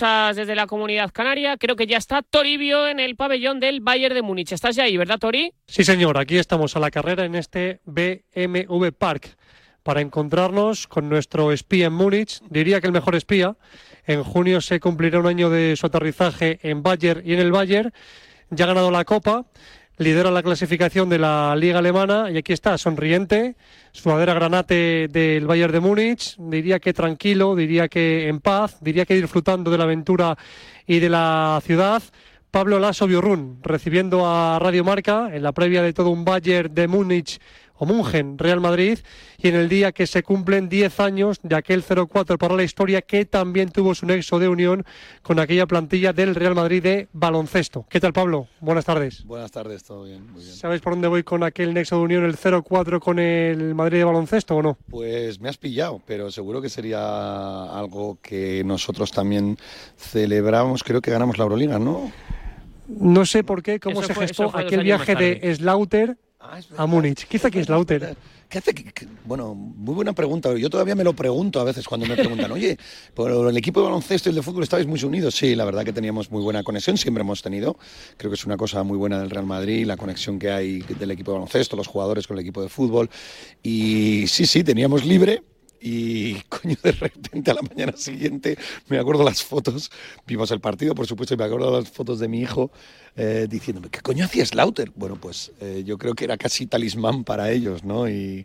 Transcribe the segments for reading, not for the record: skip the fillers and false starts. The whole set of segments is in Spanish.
escuchas desde la Comunidad Canaria. Creo que ya está Toribio en el pabellón del Bayern de Múnich. ¿Estás ya ahí, verdad, Tori? Sí, señor. Aquí estamos a la carrera en este BMW Park para encontrarnos con nuestro espía en Múnich. Diría que el mejor espía. En junio se cumplirá un año de su aterrizaje en Bayern y en el Bayern. Ya ha ganado la Copa. Lidera la clasificación de la Liga Alemana y aquí está, sonriente, sudadera granate del Bayern de Múnich, diría que tranquilo, diría que en paz, diría que disfrutando de la aventura y de la ciudad. Pablo Lasso Biorrun, recibiendo a Radio Marca en la previa de todo un Bayern de Múnich o München, Real Madrid, y en el día que se cumplen 10 años de aquel 0-4 para la historia que también tuvo su nexo de unión con aquella plantilla del Real Madrid de baloncesto. ¿Qué tal, Pablo? Buenas tardes. Buenas tardes, todo bien, muy bien. ¿Sabes por dónde voy con aquel nexo de unión, el 0-4 con el Madrid de baloncesto o no? Pues me has pillado, pero seguro que sería algo que nosotros también celebramos, creo que ganamos la Euroliga, ¿no? No sé por qué, cómo se gestó aquel viaje de Slaughter a Múnich. ¿Qué hizo aquí Slaughter? ¿Qué hace? Bueno, muy buena pregunta. Yo todavía me lo pregunto a veces cuando me preguntan, oye, pero el equipo de baloncesto y el de fútbol estabais muy unidos. Sí, la verdad que teníamos muy buena conexión, siempre hemos tenido. Creo que es una cosa muy buena del Real Madrid, la conexión que hay del equipo de baloncesto, los jugadores con el equipo de fútbol. Y sí, teníamos libre. Y, coño, de repente a la mañana siguiente me acuerdo las fotos, vimos el partido, por supuesto, y me acuerdo las fotos de mi hijo diciéndome, ¿qué coño hacía Slaughter? Bueno, pues yo creo que era casi talismán para ellos, ¿no?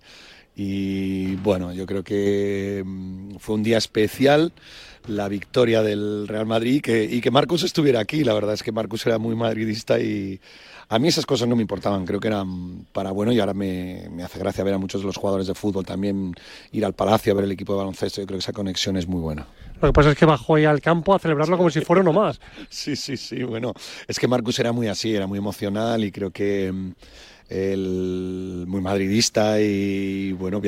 Y bueno, yo creo que fue un día especial, la victoria del Real Madrid y que Marcus estuviera aquí. La verdad es que Marcus era muy madridista y a mí esas cosas no me importaban, creo que eran para bueno, y ahora me hace gracia ver a muchos de los jugadores de fútbol también ir al Palacio a ver el equipo de baloncesto. Yo creo que esa conexión es muy buena. Lo que pasa es que bajó ahí al campo a celebrarlo como si fuera uno más. Sí, bueno, es que Marcus era muy así, era muy emocional y creo que él muy madridista y bueno,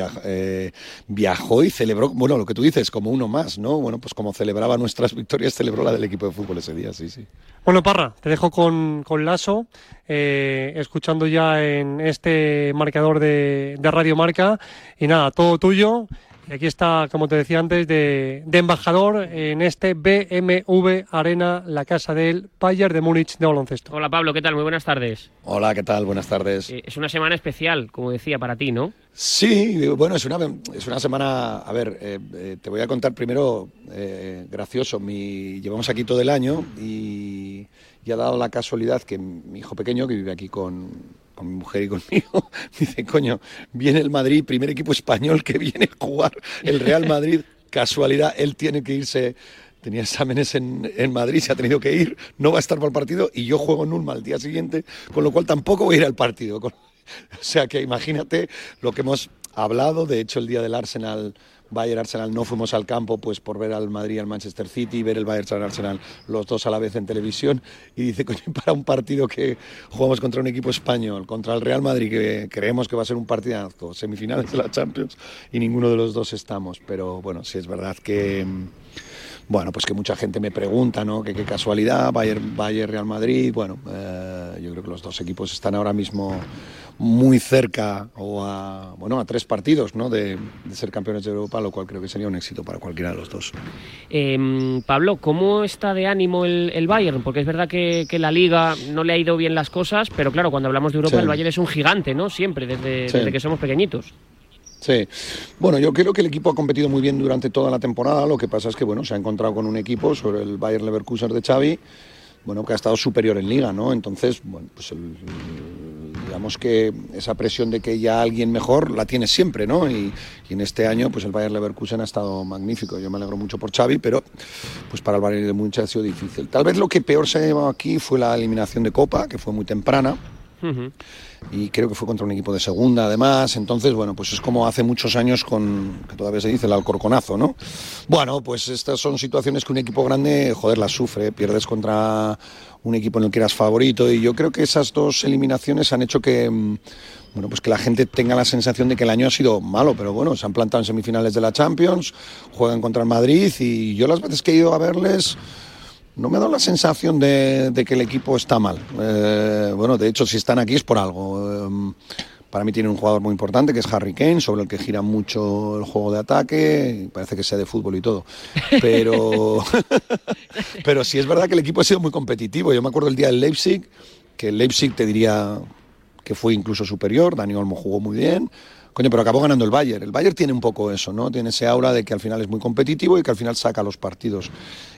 viajó y celebró, bueno, lo que tú dices, como uno más, ¿no? Bueno, pues como celebraba nuestras victorias, celebró la del equipo de fútbol ese día, sí. Bueno, Parra, te dejo con Lasso, escuchando ya en este marcador de Radio Marca y nada, todo tuyo. Y aquí está, como te decía antes, de embajador en este BMW Arena, la casa del Bayern de Múnich de baloncesto. Hola, Pablo, ¿qué tal? Muy buenas tardes. Hola, ¿qué tal? Buenas tardes. Es una semana especial, como decía, para ti, ¿no? Sí, bueno, es una semana, a ver, te voy a contar primero, gracioso, llevamos aquí todo el año y ha dado la casualidad que mi hijo pequeño, que vive aquí con mi mujer y conmigo, dice, coño, viene el Madrid, primer equipo español que viene a jugar el Real Madrid, casualidad, él tiene que irse, tenía exámenes en Madrid, se ha tenido que ir, no va a estar para el partido y yo juego en Ulma al día siguiente, con lo cual tampoco voy a ir al partido. O sea que imagínate lo que hemos hablado, de hecho el día del Bayern-Arsenal no fuimos al campo pues por ver al Madrid y al Manchester City, ver el Bayern-Arsenal los dos a la vez en televisión y dice, coño, para un partido que jugamos contra un equipo español, contra el Real Madrid, que creemos que va a ser un partidazo, semifinales de la Champions y ninguno de los dos estamos, pero bueno, sí es verdad que bueno, pues que mucha gente me pregunta, ¿no? Que qué casualidad, Bayern, Real Madrid. Bueno, yo creo que los dos equipos están ahora mismo muy cerca a 3 partidos, ¿no? de ser campeones de Europa, lo cual creo que sería un éxito para cualquiera de los dos. Pablo, ¿cómo está de ánimo el Bayern? Porque es verdad que la Liga no le ha ido bien las cosas, pero claro, cuando hablamos de Europa, sí, el Bayern es un gigante, ¿no? Siempre, desde que somos pequeñitos. Sí, bueno, yo creo que el equipo ha competido muy bien durante toda la temporada, lo que pasa es que bueno, se ha encontrado con un equipo sobre el Bayer Leverkusen de Xavi, bueno, que ha estado superior en Liga, ¿no? Entonces, bueno, pues digamos que esa presión de que ya alguien mejor la tiene siempre, ¿no? Y en este año, pues el Bayer Leverkusen ha estado magnífico. Yo me alegro mucho por Xavi, pero pues para el Bayern de Múnich ha sido difícil. Tal vez lo que peor se ha llevado aquí fue la eliminación de Copa, que fue muy temprana. Uh-huh. Y creo que fue contra un equipo de segunda además, entonces bueno, pues es como hace muchos años que todavía se dice el Alcorconazo, ¿no? Bueno, pues estas son situaciones que un equipo grande, joder, las sufre, pierdes contra un equipo en el que eras favorito y yo creo que esas dos eliminaciones han hecho que bueno, pues que la gente tenga la sensación de que el año ha sido malo, pero bueno, se han plantado en semifinales de la Champions, juegan contra el Madrid y yo las veces que he ido a verles no me ha dado la sensación de que el equipo está mal. Bueno, de hecho, si están aquí es por algo. Para mí tiene un jugador muy importante que es Harry Kane, sobre el que gira mucho el juego de ataque, parece que sea de fútbol y todo, pero pero sí es verdad que el equipo ha sido muy competitivo. Yo me acuerdo el día del Leipzig, que el Leipzig te diría que fue incluso superior, Dani Olmo jugó muy bien, coño, pero acabó ganando el Bayern. El Bayern tiene un poco eso, ¿no? Tiene ese aura de que al final es muy competitivo y que al final saca los partidos.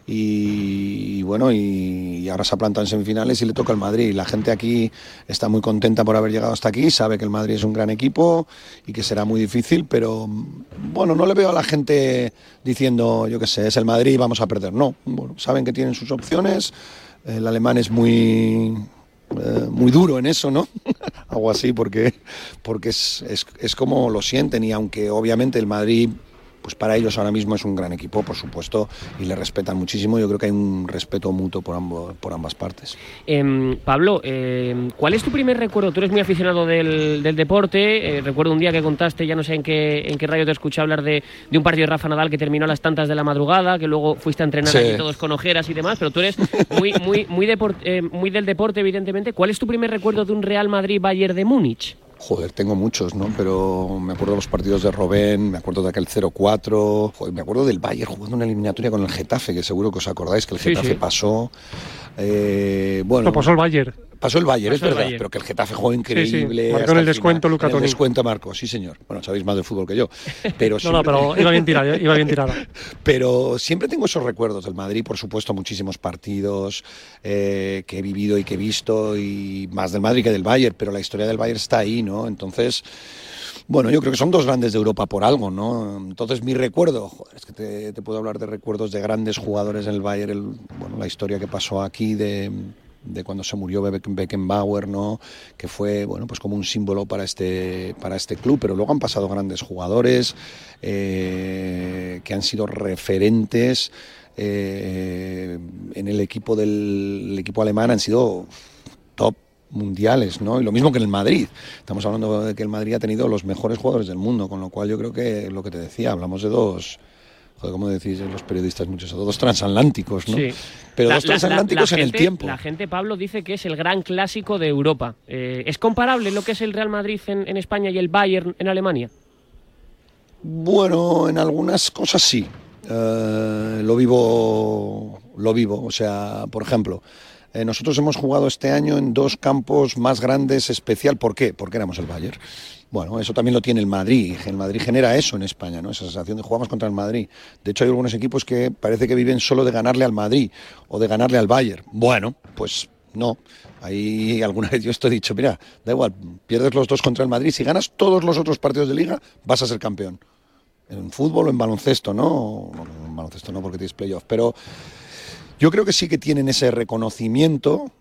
Y bueno, y ahora se ha plantado en semifinales y le toca al Madrid. La gente aquí está muy contenta por haber llegado hasta aquí, sabe que el Madrid es un gran equipo y que será muy difícil, pero bueno, no le veo a la gente diciendo, yo qué sé, es el Madrid, vamos a perder. No, bueno, saben que tienen sus opciones. El alemán es muy duro en eso, ¿no? Algo así, porque es como lo sienten, y aunque obviamente el Madrid, pues para ellos ahora mismo es un gran equipo, por supuesto, y le respetan muchísimo. Yo creo que hay un respeto mutuo por ambas partes. Pablo, ¿cuál es tu primer recuerdo? Tú eres muy aficionado del deporte. Recuerdo un día que contaste, ya no sé en qué radio te escuché hablar de un partido de Rafa Nadal que terminó a las tantas de la madrugada, que luego fuiste a entrenar allí todos con ojeras y demás, pero tú eres muy del deporte, evidentemente. ¿Cuál es tu primer recuerdo de un Real Madrid-Bayern de Múnich? Joder, tengo muchos, ¿no? Pero me acuerdo de los partidos de Robben, me acuerdo de aquel 0-4, joder, me acuerdo del Bayern jugando una eliminatoria con el Getafe, que seguro que os acordáis que el Getafe pasó. Bueno, no, pasó el Bayern. Pasó el Bayern, es verdad, pero que el Getafe jugó increíble. Sí. Marcó en el descuento Luca Toni. En el descuento marcó, sí señor. Bueno, sabéis más de fútbol que yo. Pero no, pero iba bien tirado. Pero siempre tengo esos recuerdos del Madrid, por supuesto, muchísimos partidos que he vivido y que he visto, y más del Madrid que del Bayern, pero la historia del Bayern está ahí, ¿no? Entonces, bueno, yo creo que son dos grandes de Europa por algo, ¿no? Entonces mi recuerdo, joder, es que te puedo hablar de recuerdos de grandes jugadores en el Bayern, bueno, la historia que pasó aquí de cuando se murió Beckenbauer, ¿no? Que fue, bueno, pues como un símbolo para este club, pero luego han pasado grandes jugadores que han sido referentes en el equipo alemán, han sido top mundiales, ¿no? Y lo mismo que en el Madrid. Estamos hablando de que el Madrid ha tenido los mejores jugadores del mundo, con lo cual yo creo que lo que te decía, hablamos de dos, joder, como decís los periodistas muchos, dos transatlánticos, ¿no? Sí. Pero dos transatlánticos en el tiempo. La gente, Pablo, dice que es el gran clásico de Europa. ¿Es comparable lo que es el Real Madrid en España y el Bayern en Alemania? Bueno, en algunas cosas sí. Lo vivo. O sea, por ejemplo, nosotros hemos jugado este año en dos campos más grandes especial. ¿Por qué? Porque éramos el Bayern. Bueno, eso también lo tiene el Madrid. El Madrid genera eso en España, ¿no? Esa sensación de jugamos contra el Madrid. De hecho, hay algunos equipos que parece que viven solo de ganarle al Madrid o de ganarle al Bayern. Bueno, pues no. Ahí alguna vez yo esto he dicho, mira, da igual, pierdes los dos contra el Madrid, si ganas todos los otros partidos de Liga, vas a ser campeón. En fútbol o en baloncesto, ¿no? En baloncesto no, porque tienes playoff, pero yo creo que sí que tienen ese reconocimiento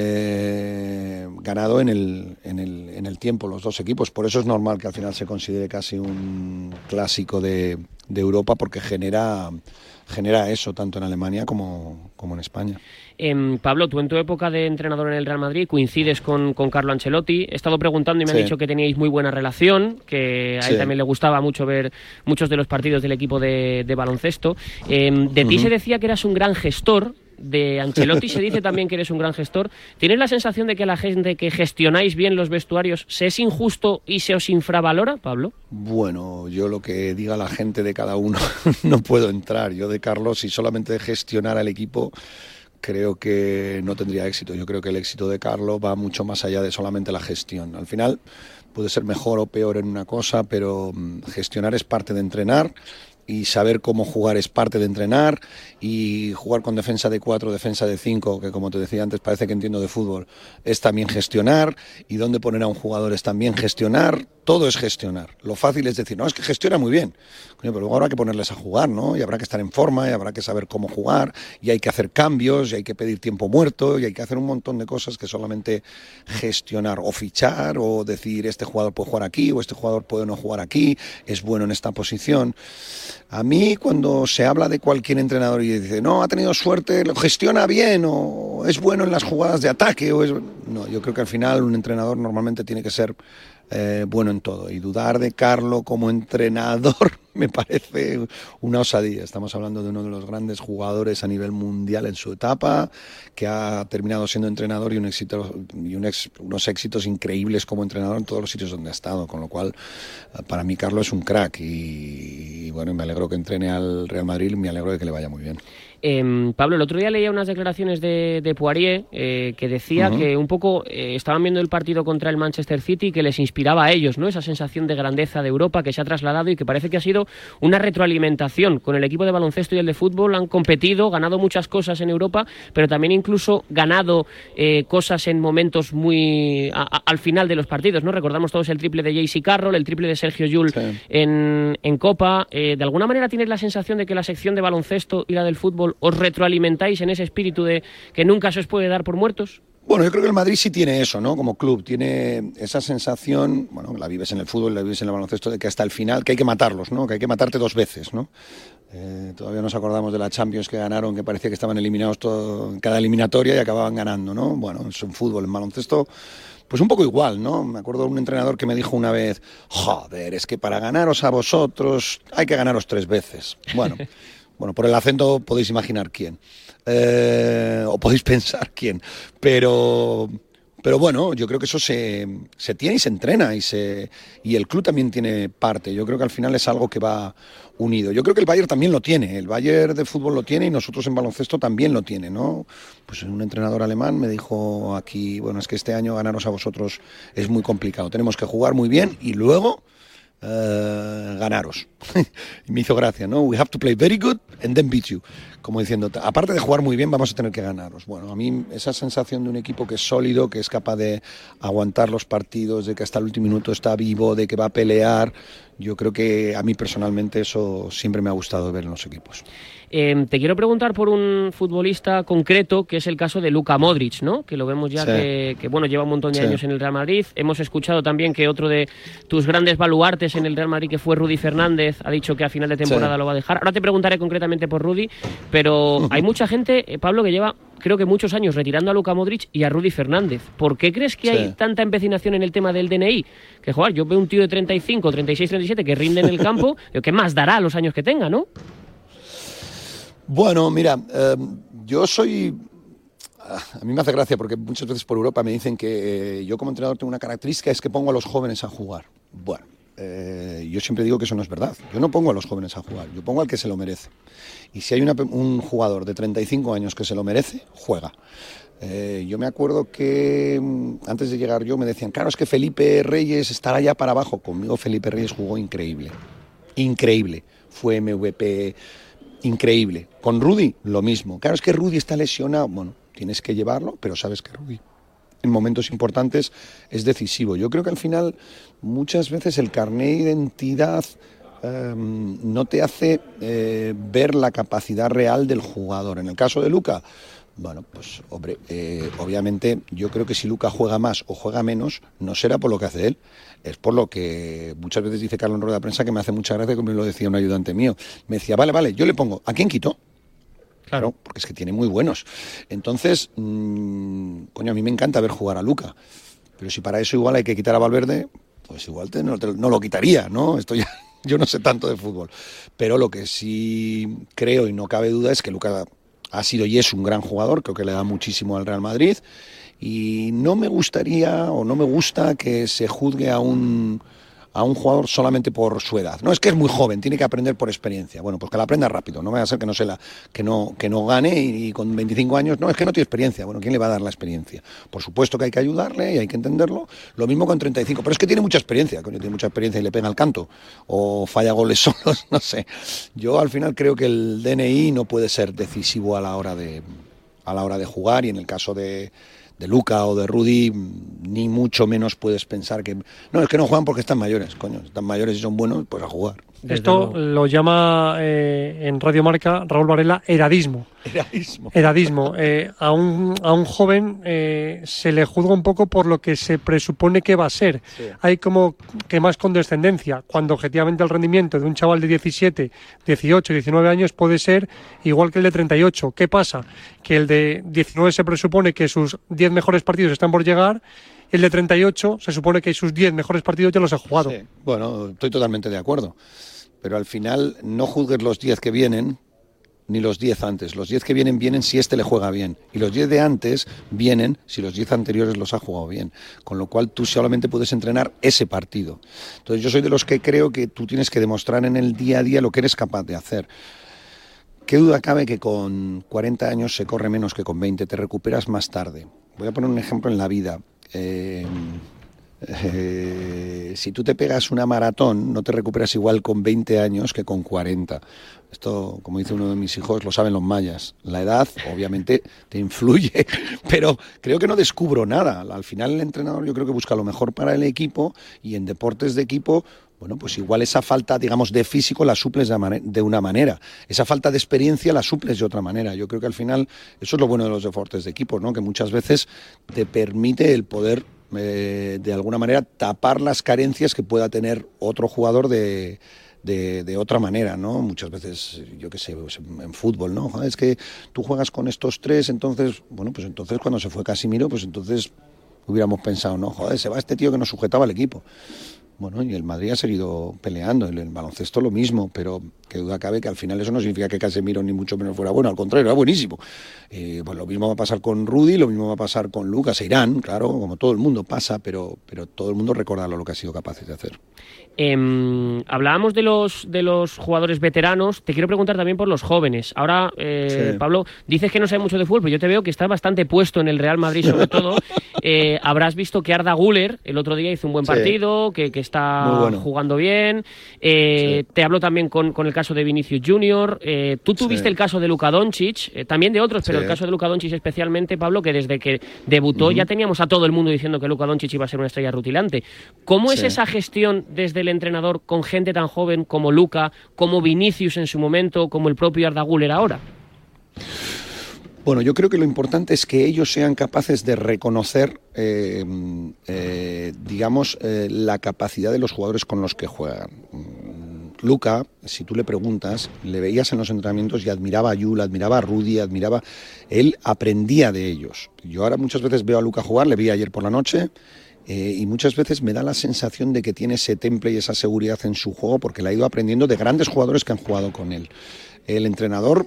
ganado en el tiempo los dos equipos. Por eso es normal que al final se considere casi un clásico de Europa, porque genera eso tanto en Alemania como en España. Pablo, tú en tu época de entrenador en el Real Madrid coincides con Carlo Ancelotti. He estado preguntando y me han dicho que teníais muy buena relación, que a él también le gustaba mucho ver muchos de los partidos del equipo de baloncesto. De ti se decía que eras un gran gestor. De Ancelotti se dice también que eres un gran gestor. ¿Tienes la sensación de que la gente que gestionáis bien los vestuarios se es injusto y se os infravalora, Pablo? Bueno, yo lo que diga la gente de cada uno no puedo entrar. Yo de Carlos, si solamente gestionar al equipo, creo que no tendría éxito. Yo creo que el éxito de Carlos va mucho más allá de solamente la gestión. Al final puede ser mejor o peor en una cosa, pero gestionar es parte de entrenar. Y saber cómo jugar es parte de entrenar, y jugar con defensa de 4, defensa de 5, que como te decía antes parece que entiendo de fútbol, es también gestionar, y dónde poner a un jugador es también gestionar. Todo es gestionar. Lo fácil es decir, no, es que gestiona muy bien. Coño, pero luego habrá que ponerles a jugar, ¿no? Y habrá que estar en forma, y habrá que saber cómo jugar, y hay que hacer cambios, y hay que pedir tiempo muerto, y hay que hacer un montón de cosas que solamente gestionar, o fichar, o decir, este jugador puede jugar aquí, o este jugador puede no jugar aquí, es bueno en esta posición. A mí, cuando se habla de cualquier entrenador y dice, no, ha tenido suerte, lo gestiona bien, o es bueno en las jugadas de ataque, yo creo que al final un entrenador normalmente tiene que ser bueno en todo, y dudar de Carlo como entrenador me parece una osadía. Estamos hablando de uno de los grandes jugadores a nivel mundial en su etapa, que ha terminado siendo entrenador y unos éxitos increíbles como entrenador en todos los sitios donde ha estado, con lo cual para mí Carlo es un crack y bueno, me alegro que entrene al Real Madrid, me alegro de que le vaya muy bien. Pablo, el otro día leía unas declaraciones de Poirier que decía que un poco estaban viendo el partido contra el Manchester City y que les inspiraba a ellos, ¿no? Esa sensación de grandeza de Europa que se ha trasladado y que parece que ha sido una retroalimentación con el equipo de baloncesto y el de fútbol. Han competido, ganado muchas cosas en Europa, pero también incluso ganado cosas en momentos muy al final de los partidos, ¿no? Recordamos todos el triple de J.C. Carroll, el triple de Sergio Llull en Copa. ¿De alguna manera tienes la sensación de que la sección de baloncesto y la del fútbol os retroalimentáis en ese espíritu de que nunca se os puede dar por muertos? Bueno, yo creo que el Madrid sí tiene eso, ¿no? Como club, tiene esa sensación, bueno, la vives en el fútbol, la vives en el baloncesto, de que hasta el final, que hay que matarlos, ¿no? Que hay que matarte 2 veces, ¿no? Todavía nos acordamos de la Champions que ganaron, que parecía que estaban eliminados en cada eliminatoria y acababan ganando, ¿no? Bueno, es un fútbol, en baloncesto, pues un poco igual, ¿no? Me acuerdo de un entrenador que me dijo una vez, joder, es que para ganaros a vosotros hay que ganaros 3 veces. Bueno, por el acento podéis imaginar quién, o podéis pensar quién, pero bueno, yo creo que eso se tiene y se entrena, y el club también tiene parte. Yo creo que al final es algo que va unido. Yo creo que el Bayern también lo tiene, el Bayern de fútbol lo tiene y nosotros en baloncesto también lo tiene, ¿no? Pues un entrenador alemán me dijo aquí, bueno, es que este año ganaros a vosotros es muy complicado, tenemos que jugar muy bien y luego ganaros. Y me hizo gracia, ¿no? We have to play very good and then beat you. Como diciendo, aparte de jugar muy bien, vamos a tener que ganaros. Bueno, a mí esa sensación de un equipo que es sólido, que es capaz de aguantar los partidos, de que hasta el último minuto está vivo, de que va a pelear, yo creo que a mí personalmente eso siempre me ha gustado ver en los equipos. Te quiero preguntar por un futbolista concreto, que es el caso de Luka Modric, ¿no? Que lo vemos ya que bueno, lleva un montón de años en el Real Madrid. Hemos escuchado también que otro de tus grandes baluartes en el Real Madrid, que fue Rudy Fernández, ha dicho que a final de temporada lo va a dejar. Ahora te preguntaré concretamente por Rudy, pero hay mucha gente, Pablo, que lleva, creo que muchos años retirando a Luka Modric y a Rudy Fernández. ¿Por qué crees que hay tanta empecinación en el tema del DNI? Que, joder, yo veo un tío de 35, 36, 37 que rinde en el campo, ¿qué más dará a los años que tenga, no? Bueno, mira, yo soy... A mí me hace gracia porque muchas veces por Europa me dicen que yo como entrenador tengo una característica, es que pongo a los jóvenes a jugar. Bueno, yo siempre digo que eso no es verdad. Yo no pongo a los jóvenes a jugar, yo pongo al que se lo merece. Y si hay un jugador de 35 años que se lo merece, juega. Yo me acuerdo que antes de llegar yo me decían, claro, es que Felipe Reyes estará ya para abajo. Conmigo Felipe Reyes jugó increíble, increíble. Fue MVP... increíble. Con Rudy, lo mismo. Claro, es que Rudy está lesionado. Bueno, tienes que llevarlo, pero sabes que Rudy en momentos importantes es decisivo. Yo creo que al final, muchas veces el carné de identidad no te hace ver la capacidad real del jugador. En el caso de Luka, bueno, pues hombre, obviamente yo creo que si Luka juega más o juega menos, no será por lo que hace él, es por lo que muchas veces dice Carlos en rueda de prensa, que me hace mucha gracia, como lo decía un ayudante mío. Me decía, vale, yo le pongo, ¿a quién quito? Claro, porque es que tiene muy buenos. Entonces, coño, a mí me encanta ver jugar a Luka, pero si para eso igual hay que quitar a Valverde, pues igual no lo quitaría, ¿no? Esto ya, yo no sé tanto de fútbol, pero lo que sí creo y no cabe duda es que Luka ha sido y es un gran jugador, creo que le da muchísimo al Real Madrid, y no me gustaría o no me gusta que se juzgue a un jugador solamente por su edad. No, es que es muy joven, tiene que aprender por experiencia. Bueno, pues que la aprenda rápido, no vaya a ser que no gane y con 25 años, no, es que no tiene experiencia. Bueno, ¿quién le va a dar la experiencia? Por supuesto que hay que ayudarle y hay que entenderlo. Lo mismo con 35, pero es que tiene mucha experiencia, coño, tiene mucha experiencia y le pega al canto o falla goles solos, no sé. Yo al final creo que el DNI no puede ser decisivo a la hora de jugar, y en el caso de Luka o de Rudy, ni mucho menos puedes pensar que... No, es que no juegan porque están mayores, coño. Están mayores y son buenos, pues a jugar. Esto lo llama en Radio Marca Raúl Varela edadismo. Edadismo. A un joven se le juzga un poco por lo que se presupone que va a ser. Sí. Hay como que más condescendencia, cuando objetivamente el rendimiento de un chaval de 17, 18, 19 años puede ser igual que el de 38. ¿Qué pasa? Que el de 19 se presupone que sus 10 10 mejores partidos están por llegar, y el de 38 se supone que sus 10 mejores partidos ya los ha jugado. Sí, bueno, estoy totalmente de acuerdo. Pero al final no juzgues los 10 que vienen, ni los 10 antes. Los 10 que vienen si este le juega bien. Y los 10 de antes vienen si los 10 anteriores los ha jugado bien. Con lo cual tú solamente puedes entrenar ese partido. Entonces yo soy de los que creo que tú tienes que demostrar en el día a día lo que eres capaz de hacer. ¿Qué duda cabe que con 40 años se corre menos que con 20? Te recuperas más tarde. Voy a poner un ejemplo en la vida. Si tú te pegas una maratón, no te recuperas igual con 20 años que con 40. Esto, como dice uno de mis hijos, lo saben los mayas. La edad, obviamente, te influye, pero creo que no descubro nada. Al final el entrenador yo creo que busca lo mejor para el equipo, y en deportes de equipo, bueno, pues igual esa falta, digamos, de físico la suples de una manera. Esa falta de experiencia la suples de otra manera. Yo creo que al final eso es lo bueno de los deportes de equipo, ¿no? Que muchas veces te permite el poder de alguna manera tapar las carencias que pueda tener otro jugador de otra manera, ¿no? Muchas veces, yo qué sé, en fútbol, ¿no? Joder, es que tú juegas con estos tres, entonces, bueno, pues entonces cuando se fue Casimiro, pues entonces hubiéramos pensado, no, joder, se va este tío que nos sujetaba el equipo. Bueno, y el Madrid ha seguido peleando, el baloncesto lo mismo, pero qué duda cabe que al final eso no significa que Casemiro ni mucho menos fuera bueno, al contrario, era buenísimo. Pues lo mismo va a pasar con Rudy, lo mismo va a pasar con Lucas, se irán, claro, como todo el mundo pasa, pero todo el mundo recuerda lo que ha sido capaces de hacer. Hablábamos de los jugadores veteranos, te quiero preguntar también por los jóvenes. Ahora, sí. Pablo, dices que no sabes mucho de fútbol, pero yo te veo que estás bastante puesto en el Real Madrid sobre todo. Habrás visto que Arda Güler el otro día hizo un buen partido, que está jugando bien. Te hablo también con el caso de Vinicius Junior. Tú tuviste el caso de Luka Doncic, también de otros, pero el caso de Luka Doncic especialmente, Pablo, que desde que debutó ya teníamos a todo el mundo diciendo que Luka Doncic iba a ser una estrella rutilante. ¿Cómo es esa gestión desde el entrenador con gente tan joven como Luka, como Vinicius en su momento, como el propio Arda Güler ahora? Bueno, yo creo que lo importante es que ellos sean capaces de reconocer, la capacidad de los jugadores con los que juegan. Luka, si tú le preguntas, le veías en los entrenamientos y admiraba a Yul, admiraba a Rudy, él aprendía de ellos. Yo ahora muchas veces veo a Luka jugar, le vi ayer por la noche, y muchas veces me da la sensación de que tiene ese temple y esa seguridad en su juego porque le ha ido aprendiendo de grandes jugadores que han jugado con él. El entrenador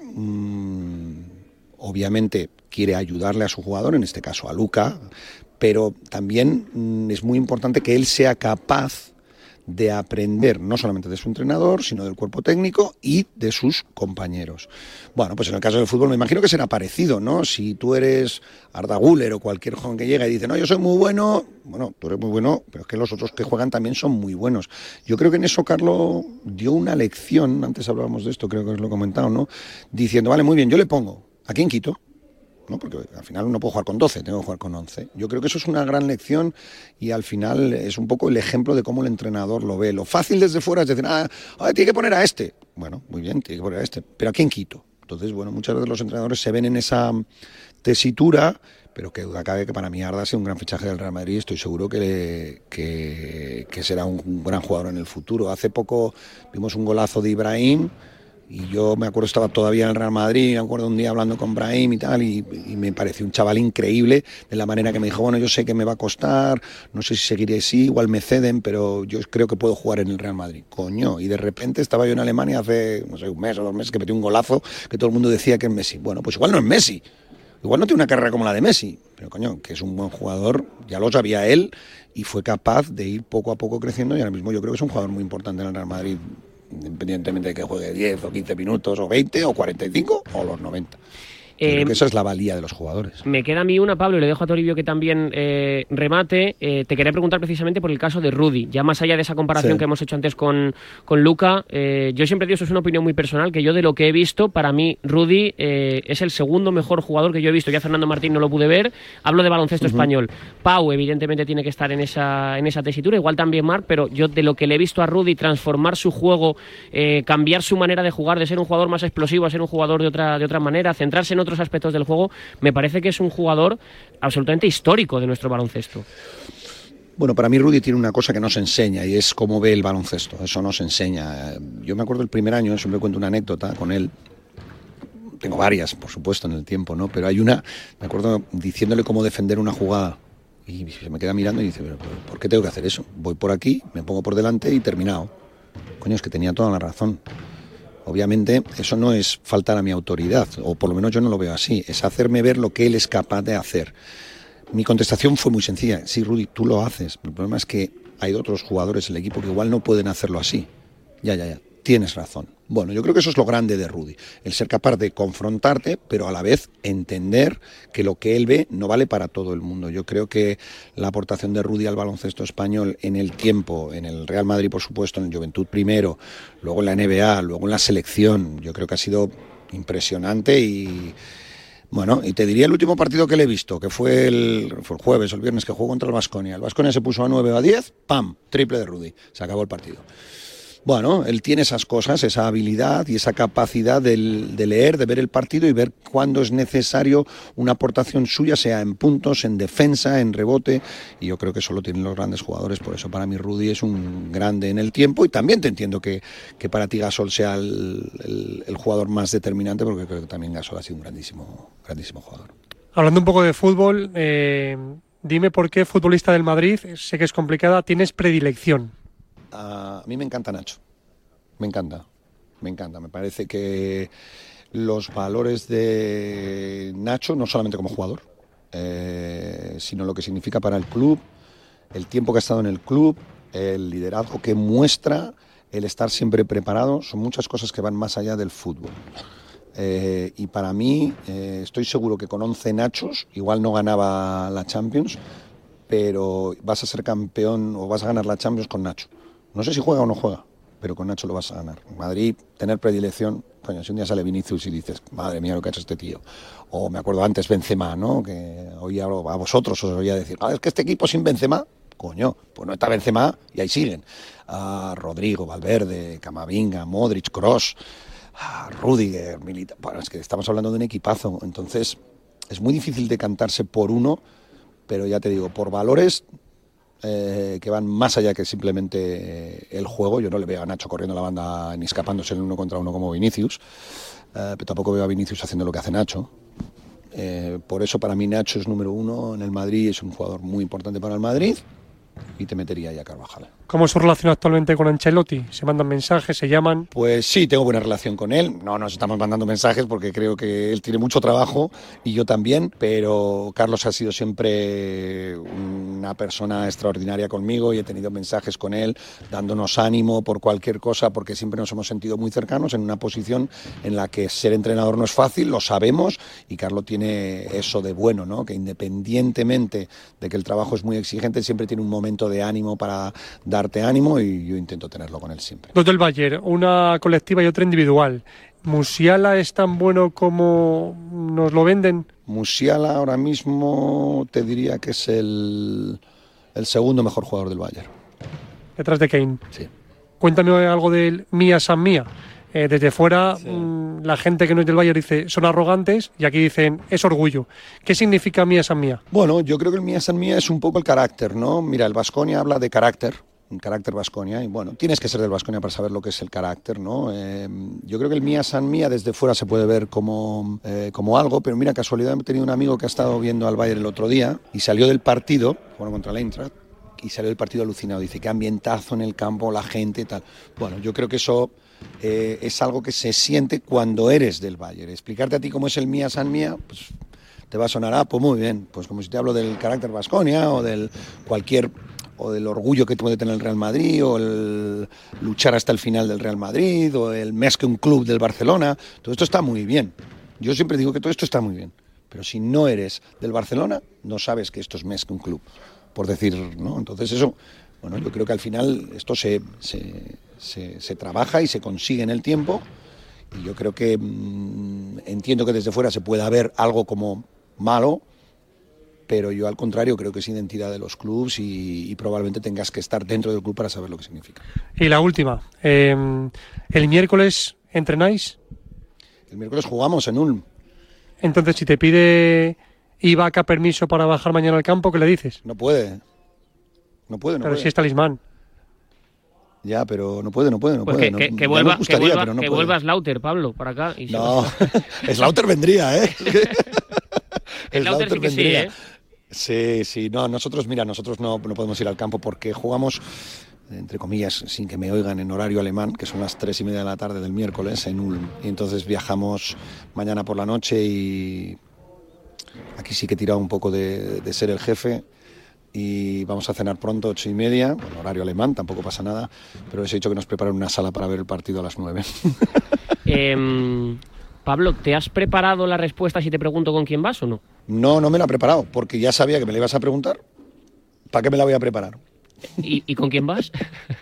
obviamente quiere ayudarle a su jugador, en este caso a Luka, pero también es muy importante que él sea capaz de aprender no solamente de su entrenador, sino del cuerpo técnico y de sus compañeros. Bueno, pues en el caso del fútbol me imagino que será parecido, ¿no? Si tú eres Arda Güler o cualquier joven que llega y dice, no, yo soy muy bueno, bueno, tú eres muy bueno, pero es que los otros que juegan también son muy buenos. Yo creo que en eso Carlo dio una lección, antes hablábamos de esto, creo que os lo he comentado, ¿no? Diciendo, vale, muy bien, yo le pongo, ¿a quién quito? ¿No? Porque al final no puedo jugar con 12, tengo que jugar con 11. Yo creo que eso es una gran lección y al final es un poco el ejemplo de cómo el entrenador lo ve. Lo fácil desde fuera es decir, tiene que poner a este. Bueno, muy bien, tiene que poner a este, pero ¿a quién quito? Entonces, bueno, muchas veces los entrenadores se ven en esa tesitura, pero que duda cabe que para mí Arda ha sido un gran fichaje del Real Madrid. Estoy seguro que será un gran jugador en el futuro. Hace poco vimos un golazo de Ibrahim. Y yo me acuerdo, estaba todavía en el Real Madrid, me acuerdo un día hablando con Brahim y tal, y me pareció un chaval increíble de la manera que me dijo, bueno, yo sé que me va a costar, no sé si seguiré así, igual me ceden, pero yo creo que puedo jugar en el Real Madrid. Coño, y de repente estaba yo en Alemania hace, no sé, un mes o 2 meses, que metí un golazo que todo el mundo decía que es Messi. Bueno, pues igual no es Messi, igual no tiene una carrera como la de Messi, pero coño, que es un buen jugador, ya lo sabía él, y fue capaz de ir poco a poco creciendo, y ahora mismo yo creo que es un jugador muy importante en el Real Madrid, independientemente de que juegue 10 o 15 minutos o 20 o 45 o los 90. Creo que esa es la valía de los jugadores. Me queda a mí una, Pablo, y le dejo a Toribio que también remate. Te quería preguntar precisamente por el caso de Rudy. Ya más allá de esa comparación que hemos hecho antes con Luka, yo siempre digo, eso es una opinión muy personal, que yo de lo que he visto, para mí Rudy es el segundo mejor jugador que yo he visto. Ya Fernando Martín no lo pude ver. Hablo de baloncesto español. Pau, evidentemente, tiene que estar en esa tesitura, igual también Marc, pero yo de lo que le he visto a Rudy transformar su juego, cambiar su manera de jugar, de ser un jugador más explosivo a ser un jugador de otra manera, centrarse en otros aspectos del juego, me parece que es un jugador absolutamente histórico de nuestro baloncesto. Bueno, para mí Rudy tiene una cosa que no se enseña y es cómo ve el baloncesto. Eso no se enseña. Yo me acuerdo el primer año, siempre cuento una anécdota con él. tengo varias, por supuesto, en el tiempo, ¿no? Pero hay una, me acuerdo diciéndole cómo defender una jugada y se me queda mirando y dice, pero ¿por qué tengo que hacer eso? Voy por aquí, me pongo por delante y terminado. Coño, es que tenía toda la razón. Obviamente eso no es faltar a mi autoridad, o por lo menos yo no lo veo así, es hacerme ver lo que él es capaz de hacer. Mi contestación fue muy sencilla, sí, Rudy, tú lo haces, el problema es que hay otros jugadores en el equipo que igual no pueden hacerlo así. Ya, tienes razón. Bueno, yo creo que eso es lo grande de Rudy, el ser capaz de confrontarte, pero a la vez entender que lo que él ve no vale para todo el mundo. Yo creo que la aportación de Rudy al baloncesto español en el tiempo, en el Real Madrid, por supuesto, en el Juventud primero, luego en la NBA, luego en la selección, yo creo que ha sido impresionante y... Bueno, y te diría el último partido que le he visto, que fue el jueves o el viernes, que jugó contra el Baskonia. El Baskonia se puso a 9 o a 10, ¡pam! Triple de Rudy. Se acabó el partido. Bueno, él tiene esas cosas, esa habilidad y esa capacidad de leer, de ver el partido y ver cuándo es necesario una aportación suya, sea en puntos, en defensa, en rebote, y yo creo que eso lo tienen los grandes jugadores. Por eso para mí Rudy es un grande en el tiempo, y también te entiendo que para ti Gasol sea el jugador más determinante, porque creo que también Gasol ha sido un grandísimo jugador. Hablando un poco de fútbol, dime por qué futbolista del Madrid, sé que es complicada, tienes predilección. A mí me encanta Nacho, me encanta, me parece que los valores de Nacho, no solamente como jugador, sino lo que significa para el club, el tiempo que ha estado en el club, el liderazgo que muestra, el estar siempre preparado, son muchas cosas que van más allá del fútbol. Y para mí, estoy seguro que con 11 Nachos, igual no ganaba la Champions, pero vas a ser campeón o vas a ganar la Champions con Nacho. No sé si juega o no juega, pero con Nacho lo vas a ganar. Madrid, tener predilección, coño, si un día sale Vinicius y dices, madre mía lo que ha hecho este tío. O me acuerdo antes Benzema, ¿no? Que hoy a vosotros os oía decir, es que este equipo sin Benzema, coño, pues no está Benzema y ahí siguen. Rodrigo, Valverde, Camavinga, Modric, Kroos, Rüdiger, Milita. Bueno, es que estamos hablando de un equipazo. Entonces, es muy difícil decantarse por uno, pero ya te digo, por valores... que van más allá que simplemente el juego. Yo no le veo a Nacho corriendo la banda ni escapándose en el 1 contra 1 como Vinicius, pero tampoco veo a Vinicius haciendo lo que hace Nacho. Por eso para mí Nacho es número 1 en el Madrid, es un jugador muy importante para el Madrid, y te metería ahí a Carvajal. ¿Cómo es su relación actualmente con Ancelotti? ¿Se mandan mensajes, se llaman? Pues sí, tengo buena relación con él. No nos estamos mandando mensajes porque creo que él tiene mucho trabajo y yo también, pero Carlos ha sido siempre una persona extraordinaria conmigo y he tenido mensajes con él dándonos ánimo por cualquier cosa, porque siempre nos hemos sentido muy cercanos en una posición en la que ser entrenador no es fácil, lo sabemos, y Carlos tiene eso de bueno, ¿no? Que independientemente de que el trabajo es muy exigente, siempre tiene un momento de ánimo para darte ánimo, y yo intento tenerlo con él siempre. Dos del Bayern, una colectiva y otra individual. ¿Musiala es tan bueno como nos lo venden? Musiala ahora mismo te diría que es el segundo mejor jugador del Bayern. Detrás de Kane. Sí. Cuéntame algo del Mía San Mía. Desde fuera, sí. La gente que no es del Bayern dice son arrogantes, y aquí dicen es orgullo. ¿Qué significa Mía San Mía? Bueno, yo creo que el Mía San Mía es un poco el carácter, ¿no? Mira, el Baskonia habla de carácter Baskonia, y bueno, tienes que ser del Baskonia para saber lo que es el carácter, ¿no? Yo creo que el Mía San Mía desde fuera se puede ver como algo, pero mira, casualidad, he tenido un amigo que ha estado viendo al Bayern el otro día y salió del partido, bueno, contra el Eintracht, y salió del partido alucinado. Dice, qué ambientazo en el campo, la gente y tal. Bueno, yo creo que eso es algo que se siente cuando eres del Bayern. Explicarte a ti cómo es el Mía San Mía, pues te va a sonar, pues muy bien, pues como si te hablo del carácter Baskonia o del orgullo que puede tener el Real Madrid, o el luchar hasta el final del Real Madrid, o el más que un club del Barcelona. Todo esto está muy bien. Yo siempre digo que todo esto está muy bien, pero si no eres del Barcelona, no sabes que esto es más que un club, por decir, ¿no? Entonces eso, bueno, yo creo que al final esto se trabaja y se consigue en el tiempo, y yo creo que entiendo que desde fuera se pueda ver algo como malo, pero yo al contrario creo que es identidad de los clubes, y probablemente tengas que estar dentro del club para saber lo que significa. Y la última, ¿el miércoles entrenáis? El miércoles jugamos en Ulm. Entonces, si te pide Ibaka permiso para bajar mañana al campo, ¿qué le dices? No puede. Pero si es talismán. Ya, pero no puede. Pues puede. Que vuelva Slaughter, Pablo, para acá. Y no, Slaughter vendría, ¿eh? Slaughter sí que vendría. Sí, no, nosotros no podemos ir al campo porque jugamos, entre comillas, sin que me oigan, en horario alemán, que son las 3:30 de la tarde del miércoles en Ulm. Y entonces viajamos mañana por la noche y aquí sí que he tirado un poco de ser el jefe. Y vamos a cenar pronto, 8:30, bueno, horario alemán, tampoco pasa nada, pero les he dicho que nos preparen una sala para ver el partido a las 9. Pablo, ¿te has preparado la respuesta si te pregunto con quién vas o no? No me la he preparado, porque ya sabía que me la ibas a preguntar. ¿Para qué me la voy a preparar? ¿Y con quién vas?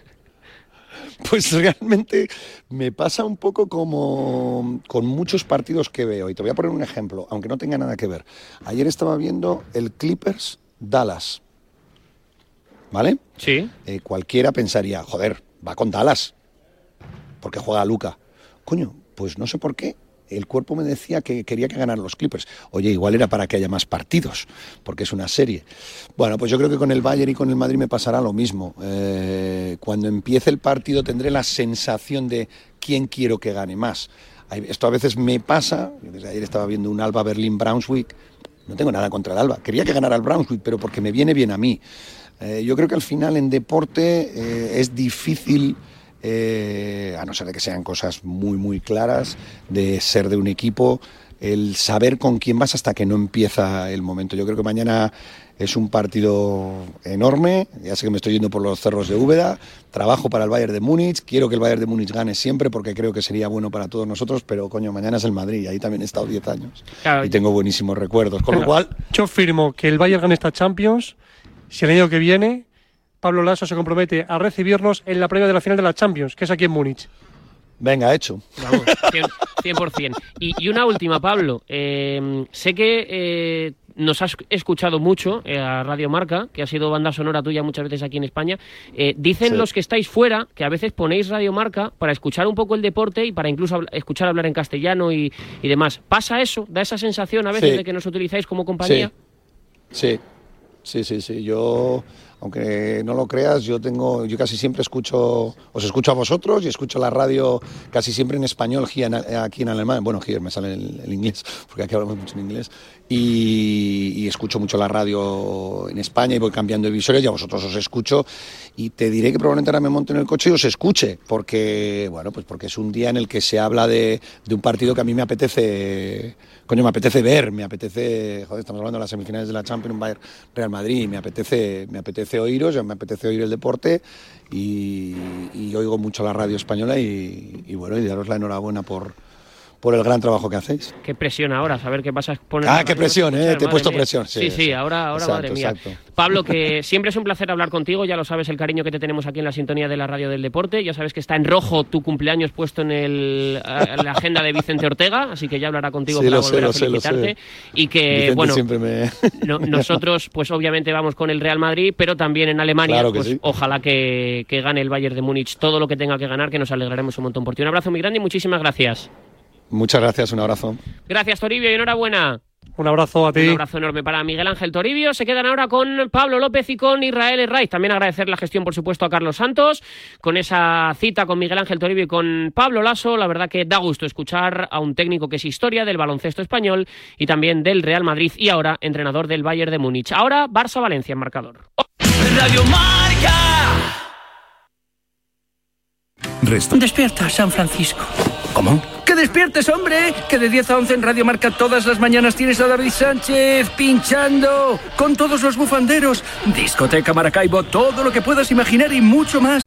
Pues realmente me pasa un poco como con muchos partidos que veo. Y te voy a poner un ejemplo, aunque no tenga nada que ver. Ayer estaba viendo el Clippers Dallas. ¿Vale? Sí. Cualquiera pensaría, joder, va con Dallas, porque juega a Luka. Coño, pues no sé por qué. El cuerpo me decía que quería que ganaran los Clippers. Oye, igual era para que haya más partidos, porque es una serie. Bueno, pues yo creo que con el Bayern y con el Madrid me pasará lo mismo. Cuando empiece el partido tendré la sensación de quién quiero que gane más. Esto a veces me pasa. Yo desde ayer estaba viendo un Alba Berlín-Brunswick. No tengo nada contra el Alba. Quería que ganara el Brunswick, pero porque me viene bien a mí. Yo creo que al final en deporte es difícil, a no ser de que sean cosas muy, muy claras, de ser de un equipo, el saber con quién vas hasta que no empieza el momento. Yo creo que mañana es un partido enorme. Ya sé que me estoy yendo por los cerros de Úbeda. Trabajo para el Bayern de Múnich. Quiero que el Bayern de Múnich gane siempre porque creo que sería bueno para todos nosotros. Pero, coño, mañana es el Madrid. Ahí también he estado 10 años. Claro. Y tengo buenísimos recuerdos. Con lo cual... Yo firmo que el Bayern gane esta Champions si el año que viene Pablo Laso se compromete a recibirnos en la previa de la final de la Champions, que es aquí en Múnich. Venga, hecho. Vamos, 100%. Y una última, Pablo. Sé que nos has escuchado mucho a Radio Marca, que ha sido banda sonora tuya muchas veces aquí en España. Dicen los que estáis fuera que a veces ponéis Radio Marca para escuchar un poco el deporte y para incluso escuchar hablar en castellano y demás. ¿Pasa eso? ¿Da esa sensación a veces de que nos utilizáis como compañía? Sí. Yo, aunque no lo creas, yo casi siempre os escucho a vosotros y escucho la radio casi siempre en español aquí en alemán. Bueno, me sale el inglés, porque aquí hablamos mucho en inglés. Y escucho mucho la radio en España y voy cambiando de visores y a vosotros os escucho. Y te diré que probablemente ahora me monte en el coche y os escuche, porque es un día en el que se habla de un partido que a mí me apetece... Coño, me apetece ver, estamos hablando de las semifinales de la Champions, Bayern Real Madrid, me apetece oíros, me apetece oír el deporte y oigo mucho la radio española y daros la enhorabuena por el gran trabajo que hacéis. Qué presión ahora, saber qué pasa. Qué presión, te he puesto presión. Sí, ahora exacto, madre mía. Exacto. Pablo, que siempre es un placer hablar contigo, ya lo sabes el cariño que te tenemos aquí en la sintonía de la radio del deporte, ya sabes que está en rojo tu cumpleaños puesto en la agenda de Vicente Ortega, así que ya hablará contigo para volver a felicitarte. Y que, nosotros pues obviamente vamos con el Real Madrid, pero también en Alemania, claro pues ojalá que gane el Bayern de Múnich todo lo que tenga que ganar, que nos alegraremos un montón por ti. Un abrazo muy grande y muchísimas gracias. Muchas gracias, un abrazo. Gracias, Toribio, y enhorabuena. Un abrazo a ti. Un abrazo enorme para Miguel Ángel Toribio. Se quedan ahora con Pablo López y con Israel Herraiz. También agradecer la gestión, por supuesto, a Carlos Santos. Con esa cita con Miguel Ángel Toribio y con Pablo Laso, la verdad que da gusto escuchar a un técnico que es historia del baloncesto español y también del Real Madrid y ahora entrenador del Bayern de Múnich. Ahora Barça-Valencia en marcador. Radio Marca. Despierta, San Francisco. ¿Cómo? ¡Que despiertes, hombre! Que de 10 a 11 en Radio Marca todas las mañanas tienes a David Sánchez pinchando con todos los bufanderos. Discoteca Maracaibo, todo lo que puedas imaginar y mucho más.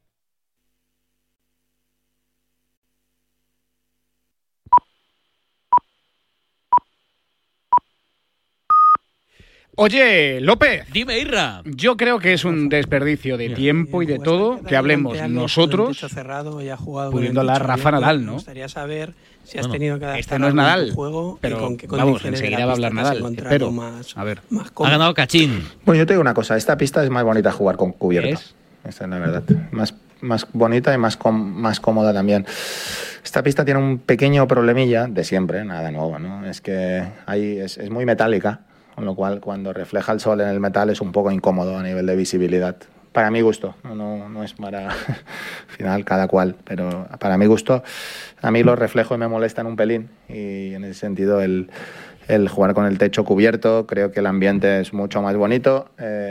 Oye, López. Dime, Irra. Yo creo que es un desperdicio de tiempo y de todo que hablemos nosotros pudiendo hablar Rafa Nadal, ¿no? Me gustaría saber si has tenido que adaptar este no es Nadal, juego pero y con qué vamos, enseguida va a hablar Nadal. Pero, a ver. Ha ganado Cachín. Bueno, yo te digo una cosa, esta pista es más bonita jugar con cubierta. Esta es la verdad. Más bonita y más cómoda también. Esta pista tiene un pequeño problemilla de siempre, nada nuevo, ¿no? Es que es muy metálica. Con lo cual, cuando refleja el sol en el metal es un poco incómodo a nivel de visibilidad. para mi gusto, no es para al final cada cual, pero para mi gusto, a mí los reflejos me molestan un pelín y en ese sentido el jugar con el techo cubierto, creo que el ambiente es mucho más bonito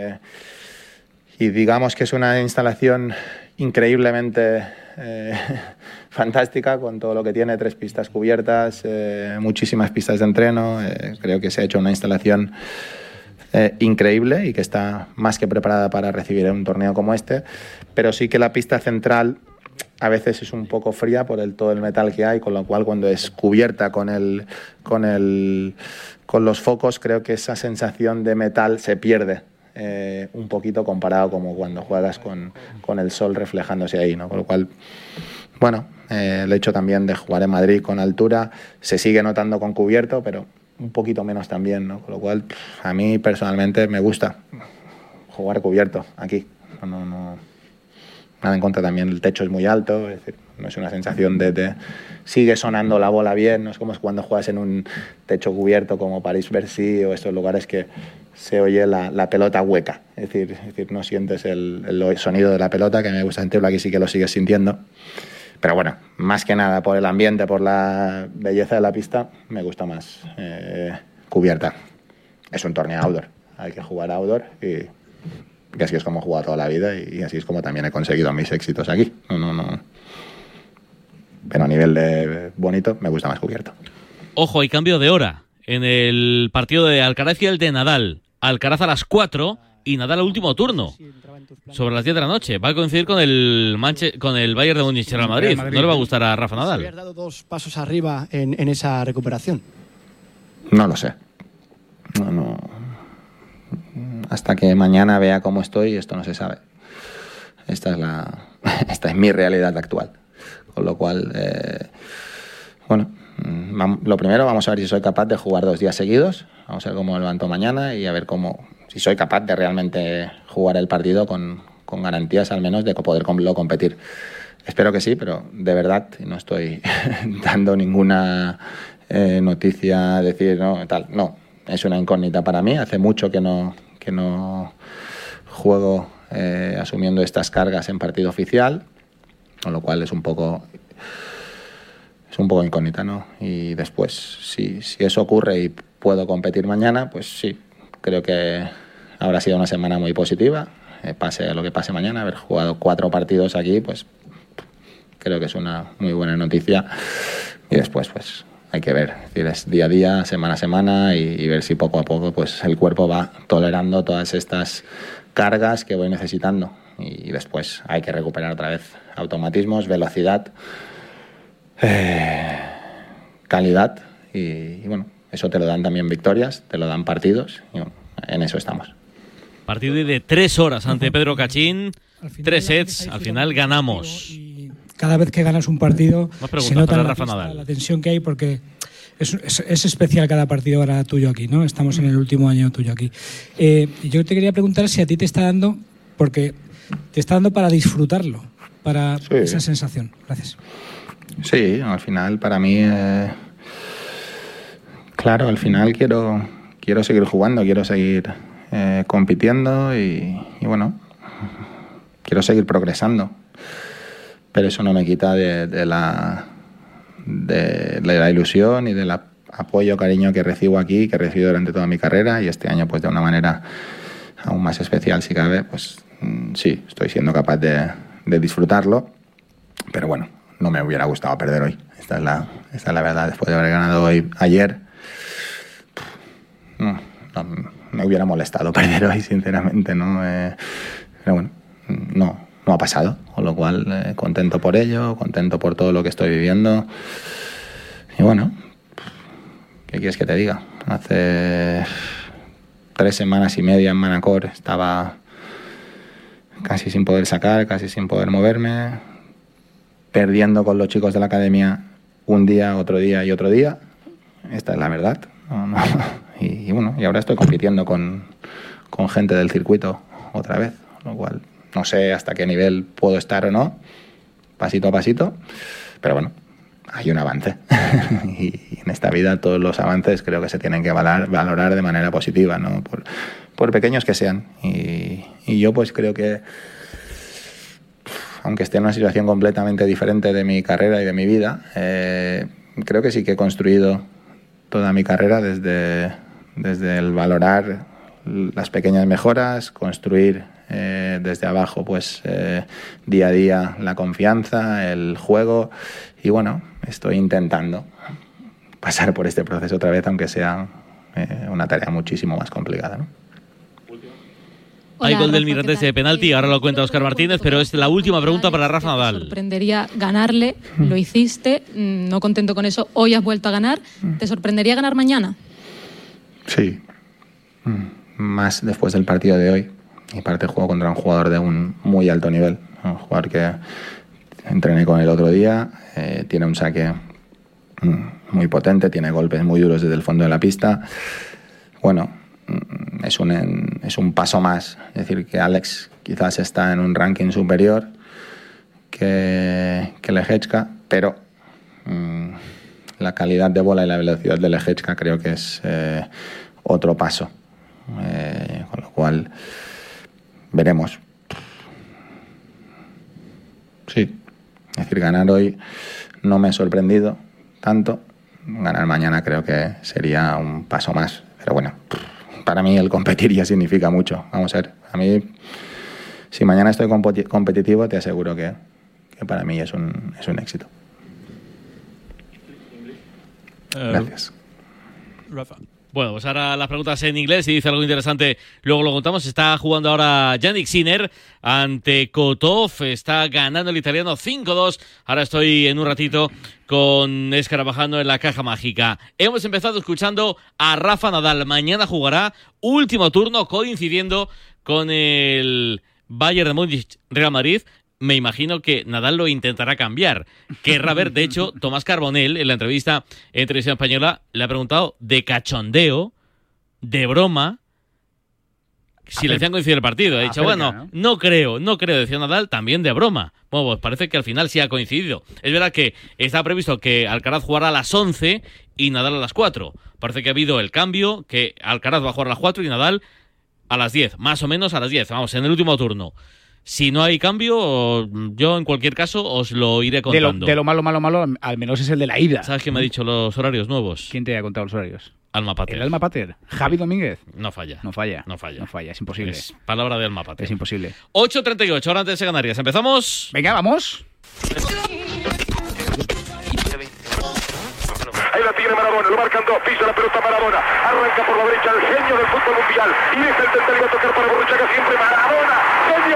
y digamos que es una instalación increíblemente fantástica con todo lo que tiene, 3 pistas cubiertas, muchísimas pistas de entreno, creo que se ha hecho una instalación increíble y que está más que preparada para recibir un torneo como este, pero sí que la pista central a veces es un poco fría por todo el metal que hay, con lo cual cuando es cubierta con los focos, creo que esa sensación de metal se pierde un poquito comparado como cuando juegas con el sol reflejándose ahí, ¿no? Con lo cual, bueno, el hecho también de jugar en Madrid con altura se sigue notando con cubierto, pero un poquito menos también, ¿no? Con lo cual, a mí personalmente me gusta jugar cubierto aquí. No, nada en contra, también el techo es muy alto, es decir, no es una sensación de sigue sonando la bola bien, no es como cuando juegas en un techo cubierto como París-Bercy o estos lugares que se oye la pelota hueca, es decir, no sientes el sonido de la pelota, que me gusta sentirlo, aquí sí que lo sigues sintiendo. Pero bueno, más que nada por el ambiente, por la belleza de la pista, me gusta más cubierta. Es un torneo outdoor, hay que jugar outdoor y así es como he jugado toda la vida y así es como también he conseguido mis éxitos aquí. No. Pero a nivel de bonito, me gusta más cubierto. Ojo, hay cambio de hora en el partido de Alcaraz y el de Nadal. Alcaraz a las 4 y Nadal al último turno. Sobre las 10 de la noche. Va a coincidir con el Bayern de Múnich Real Madrid. No le va a gustar a Rafa Nadal. ¿Habías dado 2 pasos arriba en esa recuperación? No lo sé. No. Hasta que mañana vea cómo estoy, esto no se sabe. Esta es mi realidad actual. Con lo cual, lo primero, vamos a ver si soy capaz de jugar 2 días seguidos. Vamos a ver cómo me levanto mañana y a ver si soy capaz de realmente jugar el partido con garantías al menos de poderlo competir. Espero que sí, pero de verdad no estoy dando ninguna noticia, decir no, tal. No, es una incógnita para mí. Hace mucho que no juego asumiendo estas cargas en partido oficial, con lo cual es un poco incógnita, ¿no? Y después, si eso ocurre y puedo competir mañana, pues sí, creo que habrá sido una semana muy positiva. Pase lo que pase mañana, haber jugado 4 partidos aquí, pues creo que es una muy buena noticia. Y después, pues hay que ver, es decir, es día a día, semana a semana y ver si poco a poco pues el cuerpo va tolerando todas estas cargas que voy necesitando. Y después hay que recuperar otra vez automatismos, velocidad, calidad y bueno, eso te lo dan también victorias, te lo dan partidos y bueno, en eso estamos. Partido de 3 horas ante Pedro Cachín, 3 sets, al final ganamos. Y cada vez que ganas un partido se nota la tensión que hay porque es especial cada partido ahora tuyo aquí, ¿no? Estamos en el último año tuyo aquí. Y yo te quería preguntar si a ti te está dando, porque te está dando para disfrutarlo, para esa sensación. Gracias. Sí, al final para mí, claro, al final quiero seguir jugando, quiero seguir compitiendo y bueno, quiero seguir progresando, pero eso no me quita de la ilusión y del apoyo, cariño que recibo aquí, que he recibido durante toda mi carrera y este año pues de una manera aún más especial si cabe, pues sí, estoy siendo capaz de disfrutarlo, pero bueno, no me hubiera gustado perder hoy. Esta es la verdad. Después de haber ganado ayer, no me hubiera molestado perder hoy, sinceramente, ¿no? Pero bueno, no ha pasado, con lo cual contento por ello, contento por todo lo que estoy viviendo. Y bueno, ¿qué quieres que te diga? Hace 3 semanas y media en Manacor estaba casi sin poder sacar, casi sin poder moverme, perdiendo con los chicos de la academia un día, otro día y otro día. Esta es la verdad. Y bueno, y ahora estoy compitiendo con gente del circuito otra vez, lo cual no sé hasta qué nivel puedo estar o no, pasito a pasito, pero bueno, hay un avance. Y en esta vida todos los avances creo que se tienen que valorar de manera positiva, ¿no? por pequeños que sean. Y yo pues creo que, aunque esté en una situación completamente diferente de mi carrera y de mi vida, creo que sí que he construido toda mi carrera desde el valorar las pequeñas mejoras, construir desde abajo pues día a día la confianza, el juego, y bueno, estoy intentando pasar por este proceso otra vez, aunque sea una tarea muchísimo más complicada, ¿no? Hay gol del Mirandés de penalti, ahora lo cuenta Óscar Martínez, pero es la última pregunta para Rafa Nadal. ¿Te sorprendería ganarle? Lo hiciste, no contento con eso, hoy has vuelto a ganar. ¿Te sorprendería ganar mañana? Sí, más después del partido de hoy. Y parte juego contra un jugador de un muy alto nivel, un jugador que entrené con el otro día, tiene un saque muy potente, tiene golpes muy duros desde el fondo de la pista. Bueno, es un paso más. Es decir, que Alex quizás está en un ranking superior que Lehečka, pero la calidad de bola y la velocidad de Lehečka creo que es otro paso. Con lo cual veremos. Sí, es decir, ganar hoy no me ha sorprendido tanto. Ganar mañana creo que sería un paso más. Pero bueno, para mí el competir ya significa mucho. Vamos a ver, a mí, si mañana estoy competitivo, te aseguro que para mí es un éxito. Gracias. Rafa. Bueno, pues ahora las preguntas en inglés, si dice algo interesante, luego lo contamos. Está jugando ahora Jannik Sinner ante Kotov, está ganando el italiano 5-2. Ahora estoy en un ratito con Escarabajando en la caja mágica. Hemos empezado escuchando a Rafa Nadal. Mañana jugará último turno coincidiendo con el Bayern de Múnich Real Madrid. Me imagino que Nadal lo intentará cambiar. Querrá ver, de hecho, Tomás Carbonell, en la entrevista en Televisión Española, le ha preguntado de cachondeo, de broma, si le decían coincidir el partido. Ha dicho, bueno, no creo, decía Nadal, también de broma. Bueno, pues parece que al final sí ha coincidido. Es verdad que está previsto que Alcaraz jugara a las 11 y Nadal a las 4. Parece que ha habido el cambio, que Alcaraz va a jugar a las 4 y Nadal a las 10, más o menos a las 10, vamos, en el último turno. Si no hay cambio, yo en cualquier caso os lo iré contando. De lo malo, al menos es el de la ida. ¿Sabes quién me ha dicho los horarios nuevos? ¿Quién te ha contado los horarios? Alma Pater. ¿El Alma Pater? ¿Javi Domínguez? No falla, es imposible. Es palabra de Alma Pater. Es imposible. 8:38, ahora antes de Canarias. ¿Empezamos? Venga, vamos. Ahí la tiene Maradona, lo marcan dos, pisa la pelota Maradona, arranca por la derecha el genio del fútbol mundial, y es el tercero a tocar para Borruchaga siempre Maradona, genio,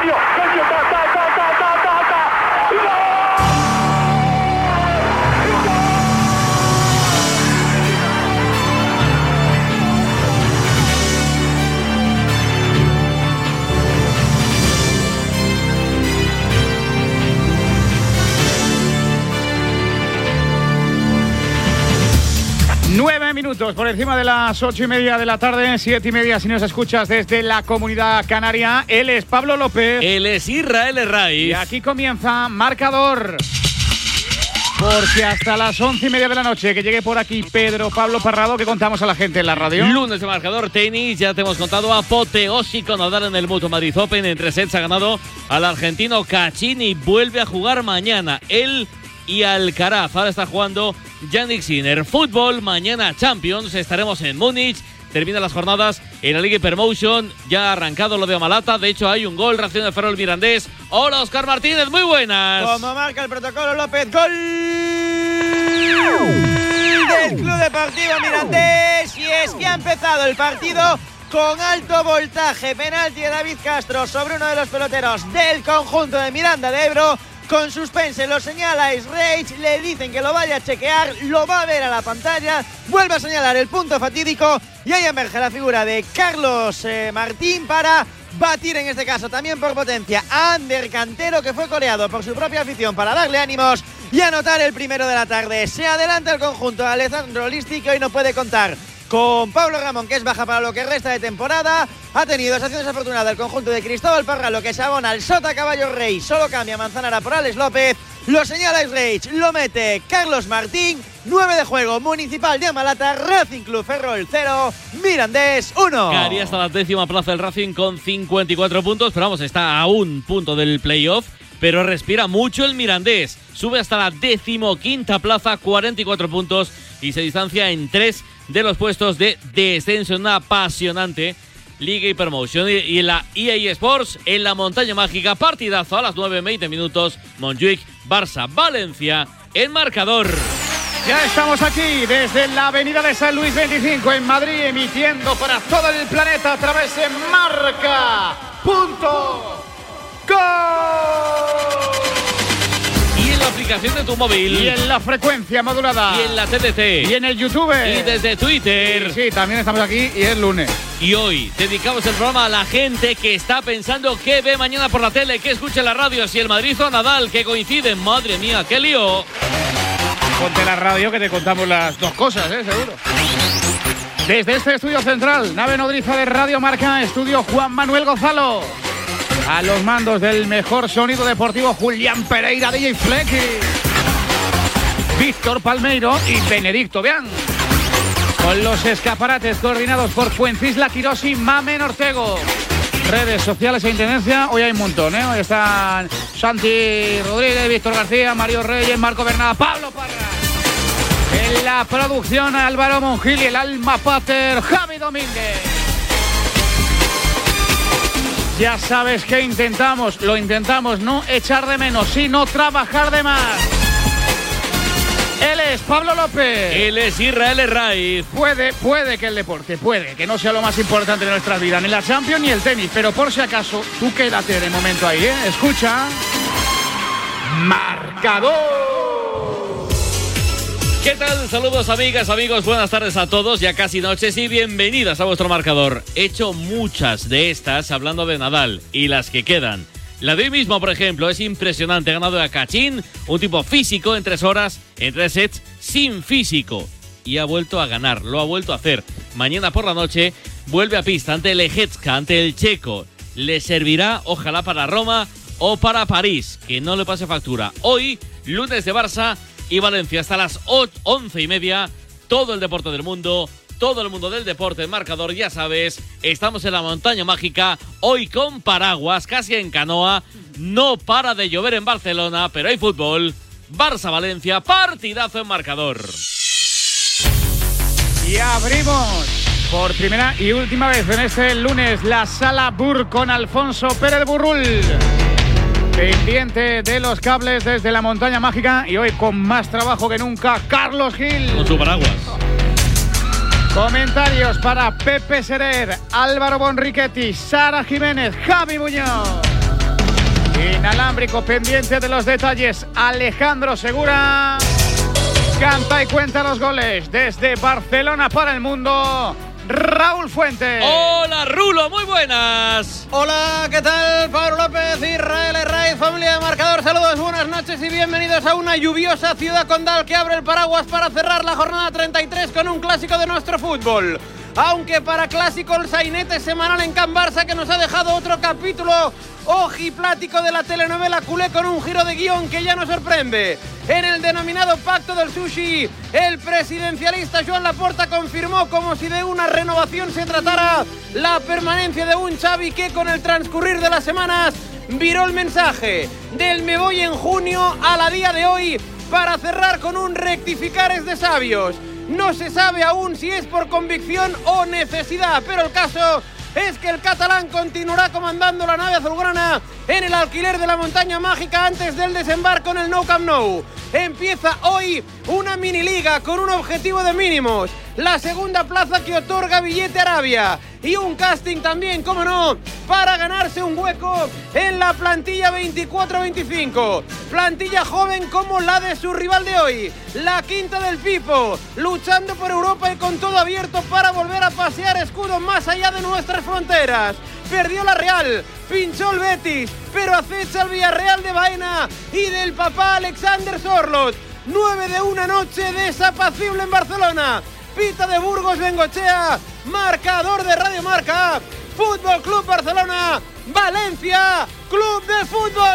Minutos por encima de las 8:30 de la tarde, 7:30 si nos escuchas desde la Comunidad Canaria. Él es Pablo López. Él es Israel Herraiz. Y aquí comienza Marcador. Porque hasta las 11:30 de la noche que llegue por aquí Pedro Pablo Parrado, que contamos a la gente en la radio. Lunes de Marcador, tenis, ya te hemos contado apoteósico Nadal en el Mutua Madrid Open. En 3 sets ha ganado al argentino Cacchini. Vuelve a jugar mañana. Él y Alcaraz. Ahora está jugando Jannik Sinner. Fútbol, mañana Champions. Estaremos en Múnich. Terminan las jornadas en la Liga Hypermotion. Ya ha arrancado lo de Omalata. De hecho, hay un gol. Reacción de Ferrol Mirandés. Hola, Óscar Martínez. Muy buenas. Como marca el protocolo López. Gol del Club Deportivo Mirandés. Y es que ha empezado el partido con alto voltaje. Penalti de David Castro sobre uno de los peloteros del conjunto de Miranda de Ebro. Con suspense, lo señala Israel, le dicen que lo vaya a chequear, lo va a ver a la pantalla, vuelve a señalar el punto fatídico y ahí emerge la figura de Carlos Martín para batir en este caso también por potencia a Ander Cantero, que fue coreado por su propia afición para darle ánimos y anotar el primero de la tarde. Se adelanta el conjunto de Alessandro Listi, que hoy no puede contar con Pablo Ramón, que es baja para lo que resta de temporada. Ha tenido esa acción desafortunada el conjunto de Cristóbal Parralo, que se abona al Sota Caballo Rey. Solo cambia Manzanara por Alex López. lo señala Rage, lo mete Carlos Martín. 9 de juego, Municipal de Amalata, Racing Club Ferrol 0, Mirandés 1. Caería hasta la 10ª plaza del Racing con 54 puntos, pero vamos, está a un punto del playoff, pero respira mucho el Mirandés. Sube hasta la 15ª plaza, 44 puntos, y se distancia en 3 de los puestos de descenso. Una apasionante Liga y Promotion. Y en la EA Sports, en la Montaña Mágica, partidazo a las 9:20 minutos, Montjuic, Barça, Valencia, en marcador. Ya estamos aquí desde la avenida de San Luis 25 en Madrid, emitiendo para todo el planeta a través de Marca.com. Y en la aplicación de tu móvil. Y en la frecuencia modulada. Y en la TDT. Y en el YouTube. Y desde Twitter. Sí, también estamos aquí y es lunes. Y hoy dedicamos el programa a la gente que está pensando qué ve mañana por la tele, qué escucha en la radio, si el Madrid o Nadal, que coinciden. Madre mía, qué lío. Ponte la radio que te contamos las dos cosas, seguro. Desde este estudio central, nave nodriza de Radio Marca, estudio Juan Manuel Gonzalo. A los mandos del mejor sonido deportivo, Julián Pereira, DJ Flecky, Víctor Palmeiro y Benedicto Beán. Con los escaparates coordinados por Fuencisla Quirós y Mamen Ortego. Redes sociales e intendencia, hoy hay un montón, Hoy están Santi Rodríguez, Víctor García, Mario Reyes, Marco Bernada, Pablo Parra. En la producción, Álvaro Mongil y el alma pater, Javi Domínguez. Ya sabes que lo intentamos no echar de menos, sino trabajar de más. Él es Pablo López. Él es Israel Herraiz. Puede que el deporte, que no sea lo más importante de nuestra vida, ni la Champions ni el tenis, pero por si acaso, tú quédate de momento ahí, Escucha. Marcador. ¿Qué tal? Saludos amigas, amigos, buenas tardes a todos, ya casi noches y bienvenidas a vuestro marcador. He hecho muchas de estas hablando de Nadal y las que quedan. La de hoy mismo, por ejemplo, es impresionante. Ha ganado a Kachin, un tipo físico en 3 horas, en 3 sets, sin físico. Y ha vuelto a ganar, lo ha vuelto a hacer. Mañana por la noche vuelve a pista ante Lejecka, ante el checo. Le servirá, ojalá, para Roma o para París, que no le pase factura. Hoy, lunes de Barça y Valencia, hasta las 11:30. Todo el deporte del mundo, todo el mundo del deporte, el marcador, ya sabes. Estamos en la Montaña Mágica, hoy con paraguas, casi en canoa. No para de llover en Barcelona, pero hay fútbol. Barça-Valencia, partidazo en marcador. Y abrimos por primera y última vez en este lunes la Sala Bur con Alfonso Pérez Burrul. Pendiente de los cables desde la Montaña Mágica y hoy con más trabajo que nunca, Carlos Gil. Con su paraguas. Comentarios para Pepe Serer, Álvaro Bonrichetti, Sara Jiménez, Javi Muñoz. Inalámbrico, pendiente de los detalles, Alejandro Segura. Canta y cuenta los goles desde Barcelona para el mundo, Raúl Fuentes. Hola Rulo, muy buenas. Hola, ¿qué tal? Pablo López, Israel Herraiz, familia de Marcador. Saludos, buenas noches y bienvenidos a una lluviosa ciudad condal que abre el paraguas para cerrar la jornada 33 con un clásico de nuestro fútbol. Aunque para clásico el sainete semanal en Can Barça, que nos ha dejado otro capítulo ojiplático de la telenovela culé con un giro de guión que ya nos sorprende. En el denominado Pacto del Sushi, el presidencialista Joan Laporta confirmó, como si de una renovación se tratara, la permanencia de un Xavi que con el transcurrir de las semanas viró el mensaje del me voy en junio a la día de hoy para cerrar con un rectificares de sabios. No se sabe aún si es por convicción o necesidad, pero el caso es que el catalán continuará comandando la nave azulgrana en el alquiler de la Montaña Mágica antes del desembarco en el Nou Camp Nou. Empieza hoy una mini liga con un objetivo de mínimos, la segunda plaza que otorga billete Arabia y un casting también, como no, para ganarse un hueco en la plantilla 24-25. Plantilla joven como la de su rival de hoy, la quinta del Pipo, luchando por Europa y con todo abierto para volver a pasear escudo más allá de nuestras fronteras. Perdió la Real, pinchó el Betis, pero acecha el Villarreal de Baena y del papá Alexander Sorloth. 9 de una noche desapacible en Barcelona. Pita de Burgos Bengochea, marcador de Radio Marca. Fútbol Club Barcelona, Valencia, Club de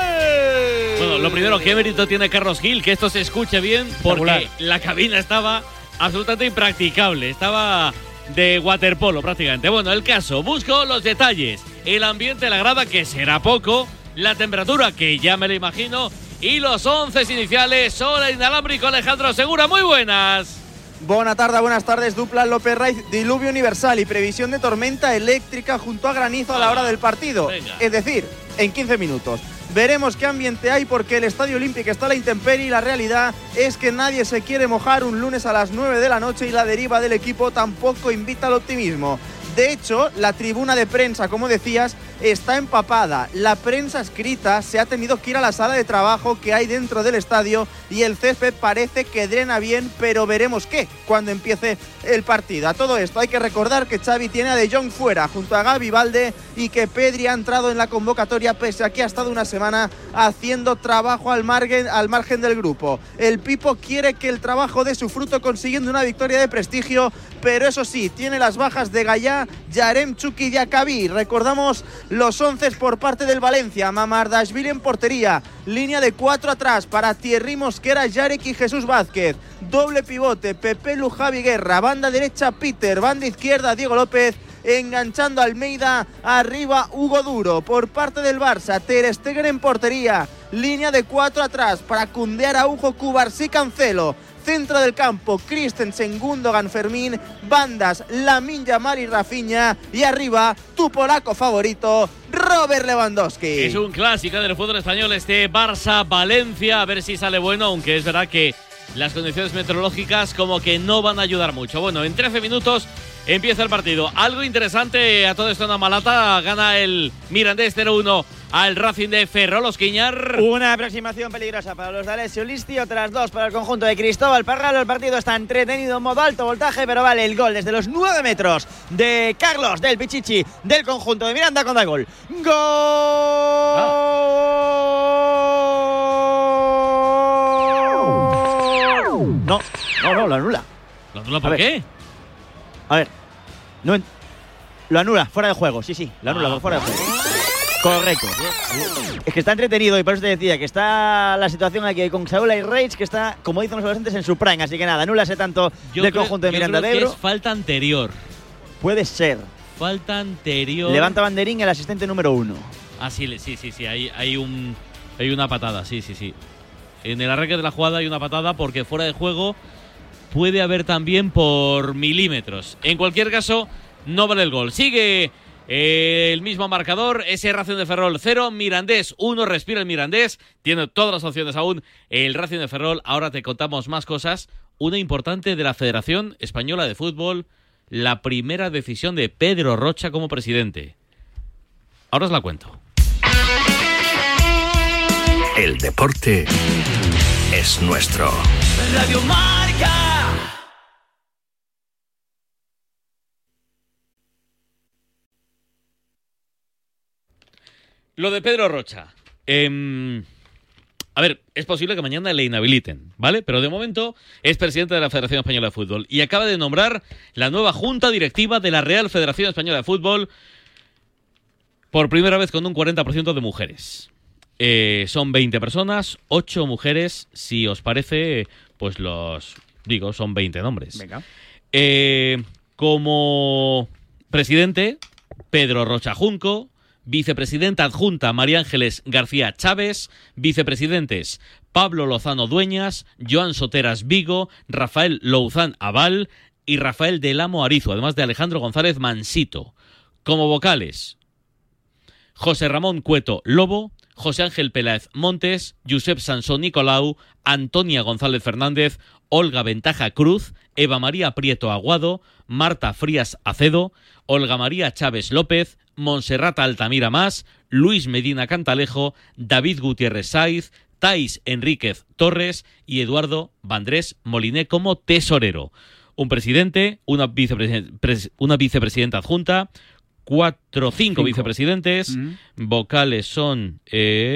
Fútbol. Bueno, lo primero, ¿qué mérito tiene Carlos Gil? Que esto se escuche bien, porque la cabina estaba absolutamente impracticable. Estaba de waterpolo prácticamente. Bueno, el caso, busco los detalles. El ambiente de la grada, que será poco. La temperatura, que ya me lo imagino. Y los 11 iniciales. Sola inalámbrico, Alejandro Segura. Muy buenas. Buenas tardes, dupla López Raiz, diluvio universal y previsión de tormenta eléctrica junto a granizo a la hora del partido. Venga. Es decir, en 15 minutos. Veremos qué ambiente hay porque el Estadio Olímpico está a la intemperie y la realidad es que nadie se quiere mojar un lunes a las 9 de la noche y la deriva del equipo tampoco invita al optimismo. De hecho, la tribuna de prensa, como decías, está empapada. La prensa escrita se ha tenido que ir a la sala de trabajo que hay dentro del estadio y el césped parece que drena bien, pero veremos qué cuando empiece el partido. A todo esto hay que recordar que Xavi tiene a De Jong fuera junto a Gavi, Valde y que Pedri ha entrado en la convocatoria pese a que ha estado una semana haciendo trabajo al margen del grupo. El Pipo quiere que el trabajo dé su fruto consiguiendo una victoria de prestigio, pero eso sí, tiene las bajas de Gallá, Yarem, Chucky y Diacabí. Recordamos los 11 por parte del Valencia. Mamardashvili en portería, línea de 4 atrás para Thierry Mosquera, Yarek y Jesús Vázquez, doble pivote Pepe Lu, Javi Guerra, banda derecha Peter, banda izquierda Diego López, enganchando a Almeida, arriba Hugo Duro. Por parte del Barça, Ter Stegen en portería, línea de 4 atrás para Koundé, Araujo, Cubarsí, Cancelo. Centro del campo, Christensen, Gundogan, Fermín, bandas, Lamine Yamal y Rafinha, y arriba, tu polaco favorito, Robert Lewandowski. Es un clásico del fútbol español este Barça-Valencia, a ver si sale bueno, aunque es verdad que las condiciones meteorológicas como que no van a ayudar mucho. Bueno, en 13 minutos empieza el partido. Algo interesante a todo esto en Amalata, gana el Mirandés 0-1 al Racing de Ferrol Osquiñar. Una aproximación peligrosa para los de Alessio Listi, otras dos para el conjunto de Cristóbal Parralo. El partido está entretenido en modo alto voltaje, pero vale el gol desde los 9 metros de Carlos del Pichichi del conjunto de Miranda con gol. ¡Gol! No, lo anula. ¿Lo anula por qué? A ver, no, lo anula, fuera de juego, sí, lo anula por fuera de juego. Correcto. Es que está entretenido y por eso te decía que está la situación aquí con Saúl y Reich, que está, como dicen los adolescentes, en su prime. Así que nada, anula ese tanto del conjunto de Miranda de Ebro. Es falta anterior. Puede ser. Falta anterior. Levanta banderín el asistente número 1. Ah, sí, hay una patada, sí. En el arranque de la jugada hay una patada porque fuera de juego puede haber también por milímetros. En cualquier caso, no vale el gol. Sigue el mismo marcador, ese Racing de Ferrol 0, Mirandés 1, respira el Mirandés, tiene todas las opciones aún el Racing de Ferrol. Ahora te contamos más cosas. Una importante de la Federación Española de Fútbol, la primera decisión de Pedro Rocha como presidente. Ahora os la cuento. El deporte es nuestro. Radio Marca. Lo de Pedro Rocha. A ver, es posible que mañana le inhabiliten, ¿vale? Pero de momento es presidente de la Federación Española de Fútbol y acaba de nombrar la nueva junta directiva de la Real Federación Española de Fútbol, por primera vez con un 40% de mujeres. Son 20 personas, 8 mujeres. Si os parece, pues son 20 nombres. Venga. Como presidente, Pedro Rocha Junco. Vicepresidenta adjunta María Ángeles García Chávez, vicepresidentes Pablo Lozano Dueñas, Joan Soteras Vigo, Rafael Louzán Aval y Rafael del Amo Arizo, además de Alejandro González Mansito. Como vocales, José Ramón Cueto Lobo, José Ángel Peláez Montes, Josep Sansón Nicolau, Antonia González Fernández, Olga Ventaja Cruz, Eva María Prieto Aguado, Marta Frías Acedo, Olga María Chávez López, Montserrat Altamira Más, Luis Medina Cantalejo, David Gutiérrez Saiz, Thais Enríquez Torres y Eduardo Vandrés Moliné como tesorero. Un presidente, una vicepresidenta adjunta, 5 vicepresidentes, vocales son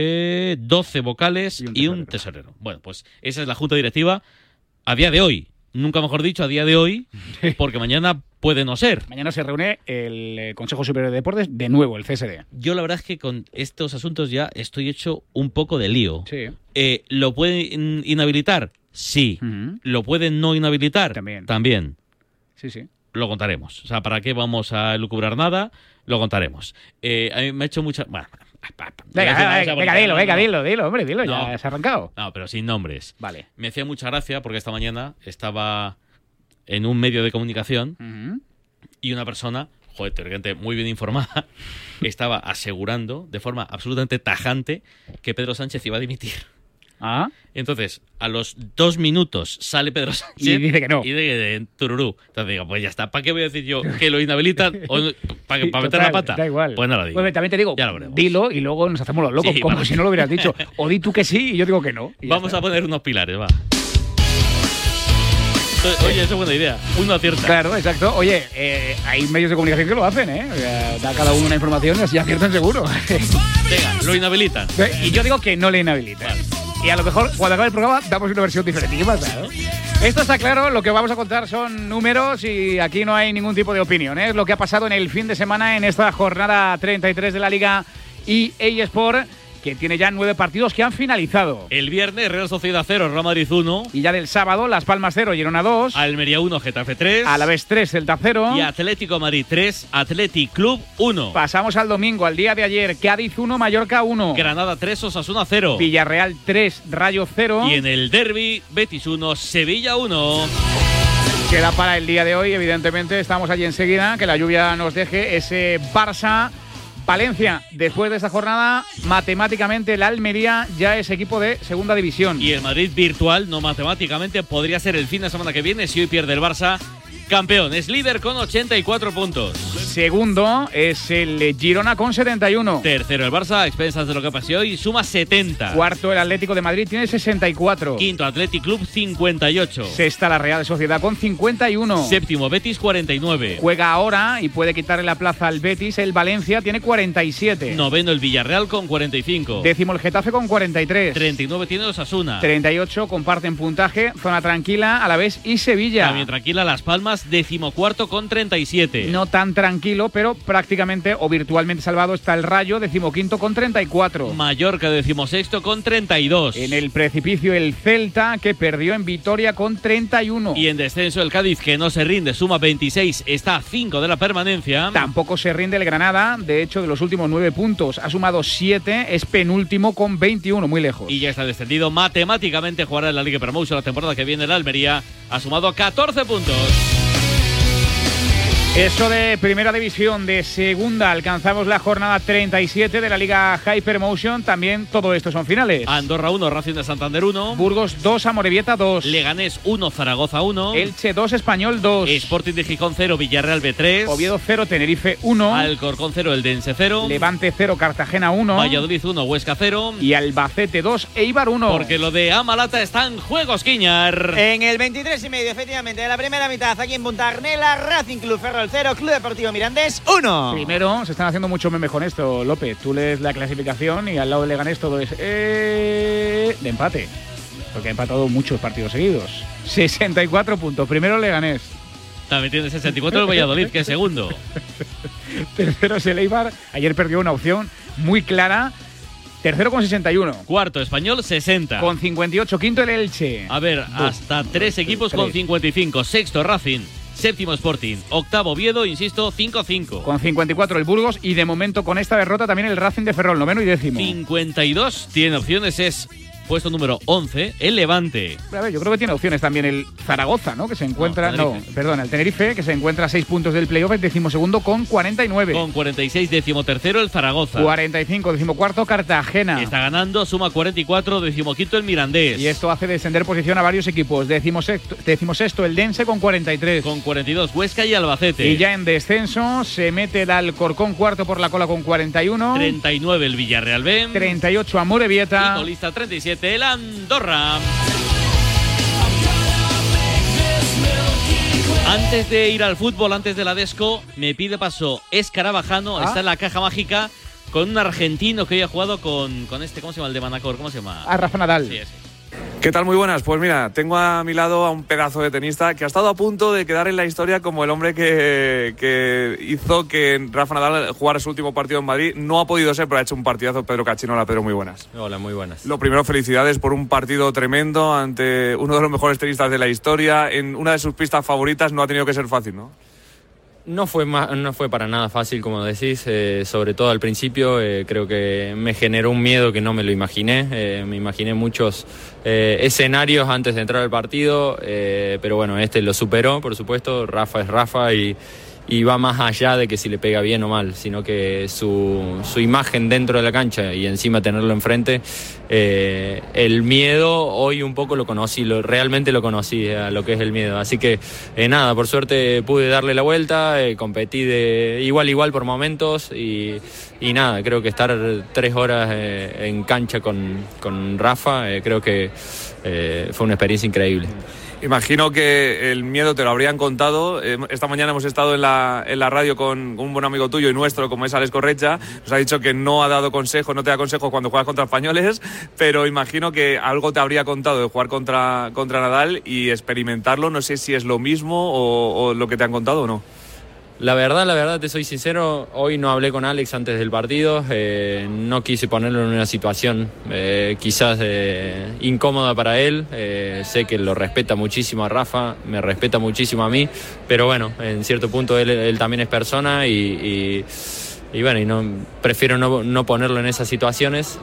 12 vocales y un tesorero. Bueno, pues esa es la junta directiva a día de hoy. nunca mejor dicho, a día de hoy, porque mañana puede no ser. Mañana se reúne el Consejo Superior de Deportes, de nuevo, el CSD. Yo la verdad es que con estos asuntos ya estoy hecho un poco de lío. Sí. ¿Lo pueden inhabilitar? Sí. ¿Lo pueden no inhabilitar? También. Sí, sí. Lo contaremos. O sea, ¿para qué vamos a lucubrar nada? Lo contaremos. A mí me ha hecho mucha... Bueno, venga, dilo, hombre, dilo, ya has arrancado. No, pero sin nombres. Vale. Me hacía mucha gracia porque esta mañana estaba en un medio de comunicación y una persona, teóricamente muy bien informada, estaba asegurando de forma absolutamente tajante que Pedro Sánchez iba a dimitir. Entonces, a los 2 minutos sale Pedro Sánchez y dice que no. Y de tururú. Entonces digo, pues ya está. ¿Para qué voy a decir yo que lo inhabilitan o para meter la pata? Da igual. Pues no lo digo. Bueno, también te digo, dilo y luego nos hacemos los locos, sí, como si no lo hubieras dicho. O di tú que sí y yo digo que no. Vamos a poner unos pilares, va. Oye, esa es buena idea. Uno acierta. Claro, exacto. Oye, hay medios de comunicación que lo hacen, ¿eh? Da cada uno una información y así aciertan seguro. Venga, lo inhabilitan. Y yo digo que no le inhabilitan. Vale. Y a lo mejor, cuando acabe el programa, damos una versión diferente. ¿Qué pasa, no? Esto está claro, lo que vamos a contar son números y aquí no hay ningún tipo de opinión. Es lo que ha pasado en el fin de semana en esta jornada 33 de la Liga EA Sport, que tiene ya 9 partidos que han finalizado. El viernes, Real Sociedad 0, Real Madrid 1. Y ya del sábado, Las Palmas 0, Girona 2. Almería 1, Getafe 3. Alavés 3, Celta 0. Y Atlético Madrid 3, Athletic Club 1. Pasamos al domingo, al día de ayer, Cádiz 1, Mallorca 1. Granada 3, Osasuna 0. Villarreal 3, Rayo 0. Y en el derbi, Betis 1, Sevilla 1. Queda para el día de hoy, evidentemente, estamos allí enseguida, que la lluvia nos deje ese Barça Valencia. Después de esta jornada, matemáticamente el Almería ya es equipo de segunda división. Y el Madrid virtual, no matemáticamente, podría ser el fin de semana que viene si hoy pierde el Barça. Campeón, es líder con 84 puntos. Segundo es el Girona con 71. Tercero el Barça, a expensas de lo que pasó hoy, suma 70. Cuarto el Atlético de Madrid, tiene 64. Quinto Athletic Club, 58. Sexta la Real Sociedad con 51. Séptimo Betis, 49. Juega ahora y puede quitarle la plaza al Betis, el Valencia tiene 47. Noveno el Villarreal con 45. Décimo el Getafe con 43. 39 tiene Osasuna. 38 comparten puntaje, zona tranquila, Alavés y Sevilla. También tranquila Las Palmas, decimocuarto con 37. No tan tranquilo, pero prácticamente o virtualmente salvado está el Rayo, decimoquinto con 34. Mallorca, decimosexto con 32. En el precipicio el Celta, que perdió en Vitoria con 31. Y en descenso el Cádiz, que no se rinde, suma 26, está a 5 de la permanencia. Tampoco se rinde el Granada, de hecho de los últimos 9 puntos ha sumado 7, es penúltimo con 21, muy lejos. Y ya está descendido matemáticamente, jugará en la Liga Promotion la temporada que viene. El Almería ha sumado 14 puntos. Eso de primera división. De segunda alcanzamos la jornada 37 de la Liga Hypermotion. También todo esto son finales. Andorra 1, Racing de Santander 1. Burgos 2, Amorebieta 2. Leganés 1, Zaragoza 1. Elche 2, Español 2. Sporting de Gijón 0, Villarreal B3. Oviedo 0, Tenerife 1. Alcorcón 0, Eldense 0. Levante 0, Cartagena 1. Valladolid 1, Huesca 0. Y Albacete 2, Eibar 1. Porque lo de Amalata está en juego, Esquiñar. En el 23,5, efectivamente, de la primera mitad, aquí en Punta Arnela, Racing Club Ferrol 0, Club Deportivo Mirandés 1. Primero, se están haciendo mucho memes con esto, López. Tú lees la clasificación y al lado de Leganés todo es de empate. Porque ha empatado muchos partidos seguidos. 64 puntos. Primero Leganés. También tiene 64 el Valladolid, que es segundo. Tercero es el Eibar. Ayer perdió una opción muy clara. Tercero con 61. Cuarto, Español, 60. Con 58. Quinto, el Elche. A ver, hasta 3 equipos con 55. Sexto, Racing. Séptimo, Sporting. Octavo, Oviedo, insisto, 5-5. Con 54 el Burgos y de momento con esta derrota también el Racing de Ferrol, noveno y décimo. 52 tiene opciones, es puesto número 11, el Levante. A ver, yo creo que tiene opciones también el Zaragoza, ¿no? Que se encuentra... el Tenerife, que se encuentra a 6 puntos del playoff, el decimosegundo con 49. Con 46, decimotercero el Zaragoza. 45, decimocuarto Cartagena. Está ganando, suma 44, decimoquinto el Mirandés. Y esto hace descender posición a varios equipos. Decimosexto el Dense con 43. Con 42 Huesca y Albacete. Y ya en descenso se mete el Alcorcón cuarto por la cola con 41. 39 el Villarreal B. 38 Amorebieta. Y colista 37 el Andorra. Antes de ir al fútbol, antes de la Desco, me pide paso Escarabajano, está en la caja mágica con un argentino que hoy ha jugado con este, ¿cómo se llama? El de Manacor, ¿cómo se llama? Rafa Nadal. Sí, ese. ¿Qué tal? Muy buenas. Pues mira, tengo a mi lado a un pedazo de tenista que ha estado a punto de quedar en la historia como el hombre que hizo que Rafa Nadal jugara su último partido en Madrid. No ha podido ser, pero ha hecho un partidazo. Pedro Cachino. Hola, Pedro, muy buenas. Hola, muy buenas. Lo primero, felicidades por un partido tremendo ante uno de los mejores tenistas de la historia. En una de sus pistas favoritas no ha tenido que ser fácil, ¿no? No fue para nada fácil, como decís, sobre todo al principio. Creo que me generó un miedo que no me lo imaginé. Me imaginé muchos escenarios antes de entrar al partido, pero bueno, este lo superó, por supuesto. Rafa es Rafa y va más allá de que si le pega bien o mal, sino que su imagen dentro de la cancha y encima tenerlo enfrente, el miedo hoy un poco lo conocí, realmente lo conocí a lo que es el miedo, así que nada, por suerte pude darle la vuelta, competí de igual por momentos y nada, creo que estar 3 horas en cancha con Rafa, creo que fue una experiencia increíble. Imagino que el miedo te lo habrían contado. Esta mañana hemos estado en la radio con un buen amigo tuyo y nuestro, como es Alex Correcha. Nos ha dicho que no te da consejos cuando juegas contra españoles, pero imagino que algo te habría contado de jugar contra Nadal y experimentarlo. No sé si es lo mismo o lo que te han contado o no. La verdad, te soy sincero, hoy no hablé con Alex antes del partido, no quise ponerlo en una situación quizás incómoda para él, sé que lo respeta muchísimo a Rafa, me respeta muchísimo a mí, pero bueno, en cierto punto él también es persona y prefiero no ponerlo en esas situaciones.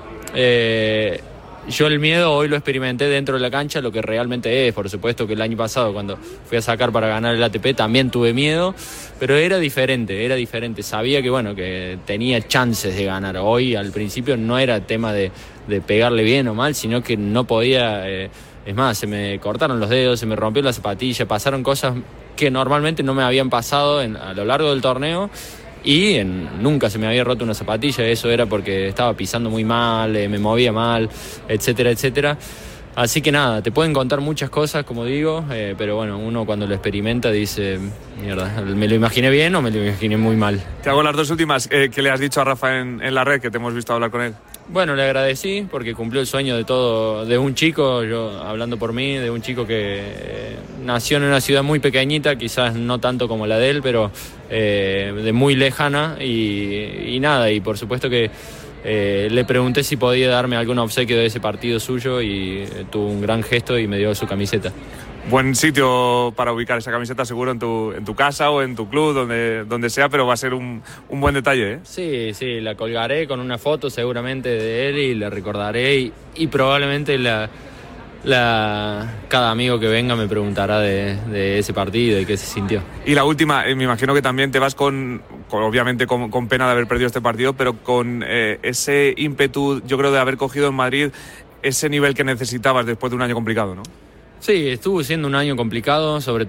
Yo el miedo hoy lo experimenté dentro de la cancha, lo que realmente es. Por supuesto que el año pasado, cuando fui a sacar para ganar el ATP, también tuve miedo, pero era diferente. Sabía que tenía chances de ganar. Hoy, al principio, no era tema de pegarle bien o mal, sino que no podía. Es más, se me cortaron los dedos, se me rompió la zapatilla, pasaron cosas que normalmente no me habían pasado a lo largo del torneo. Y nunca se me había roto una zapatilla, eso era porque estaba pisando muy mal, me movía mal, etcétera. Así que nada, te pueden contar muchas cosas, como digo, pero bueno, uno cuando lo experimenta dice, mierda, ¿me lo imaginé bien o me lo imaginé muy mal? Te hago las dos últimas. ¿Qué le has dicho a Rafa en la red, que te hemos visto hablar con él? Bueno, le agradecí porque cumplió el sueño de un chico, yo hablando por mí, de un chico que nació en una ciudad muy pequeñita, quizás no tanto como la de él, pero de muy lejana y nada, y por supuesto que le pregunté si podía darme algún obsequio de ese partido suyo y tuvo un gran gesto y me dio su camiseta. Buen sitio para ubicar esa camiseta, seguro en tu casa o en tu club, donde sea, pero va a ser un buen detalle, ¿eh? Sí, la colgaré con una foto seguramente de él y la recordaré y probablemente cada amigo que venga me preguntará de ese partido y qué se sintió. Y la última, me imagino que también te vas obviamente con pena de haber perdido este partido, pero con ese ímpetu, yo creo, de haber cogido en Madrid ese nivel que necesitabas después de un año complicado, ¿no? Sí, estuvo siendo un año complicado, sobre todo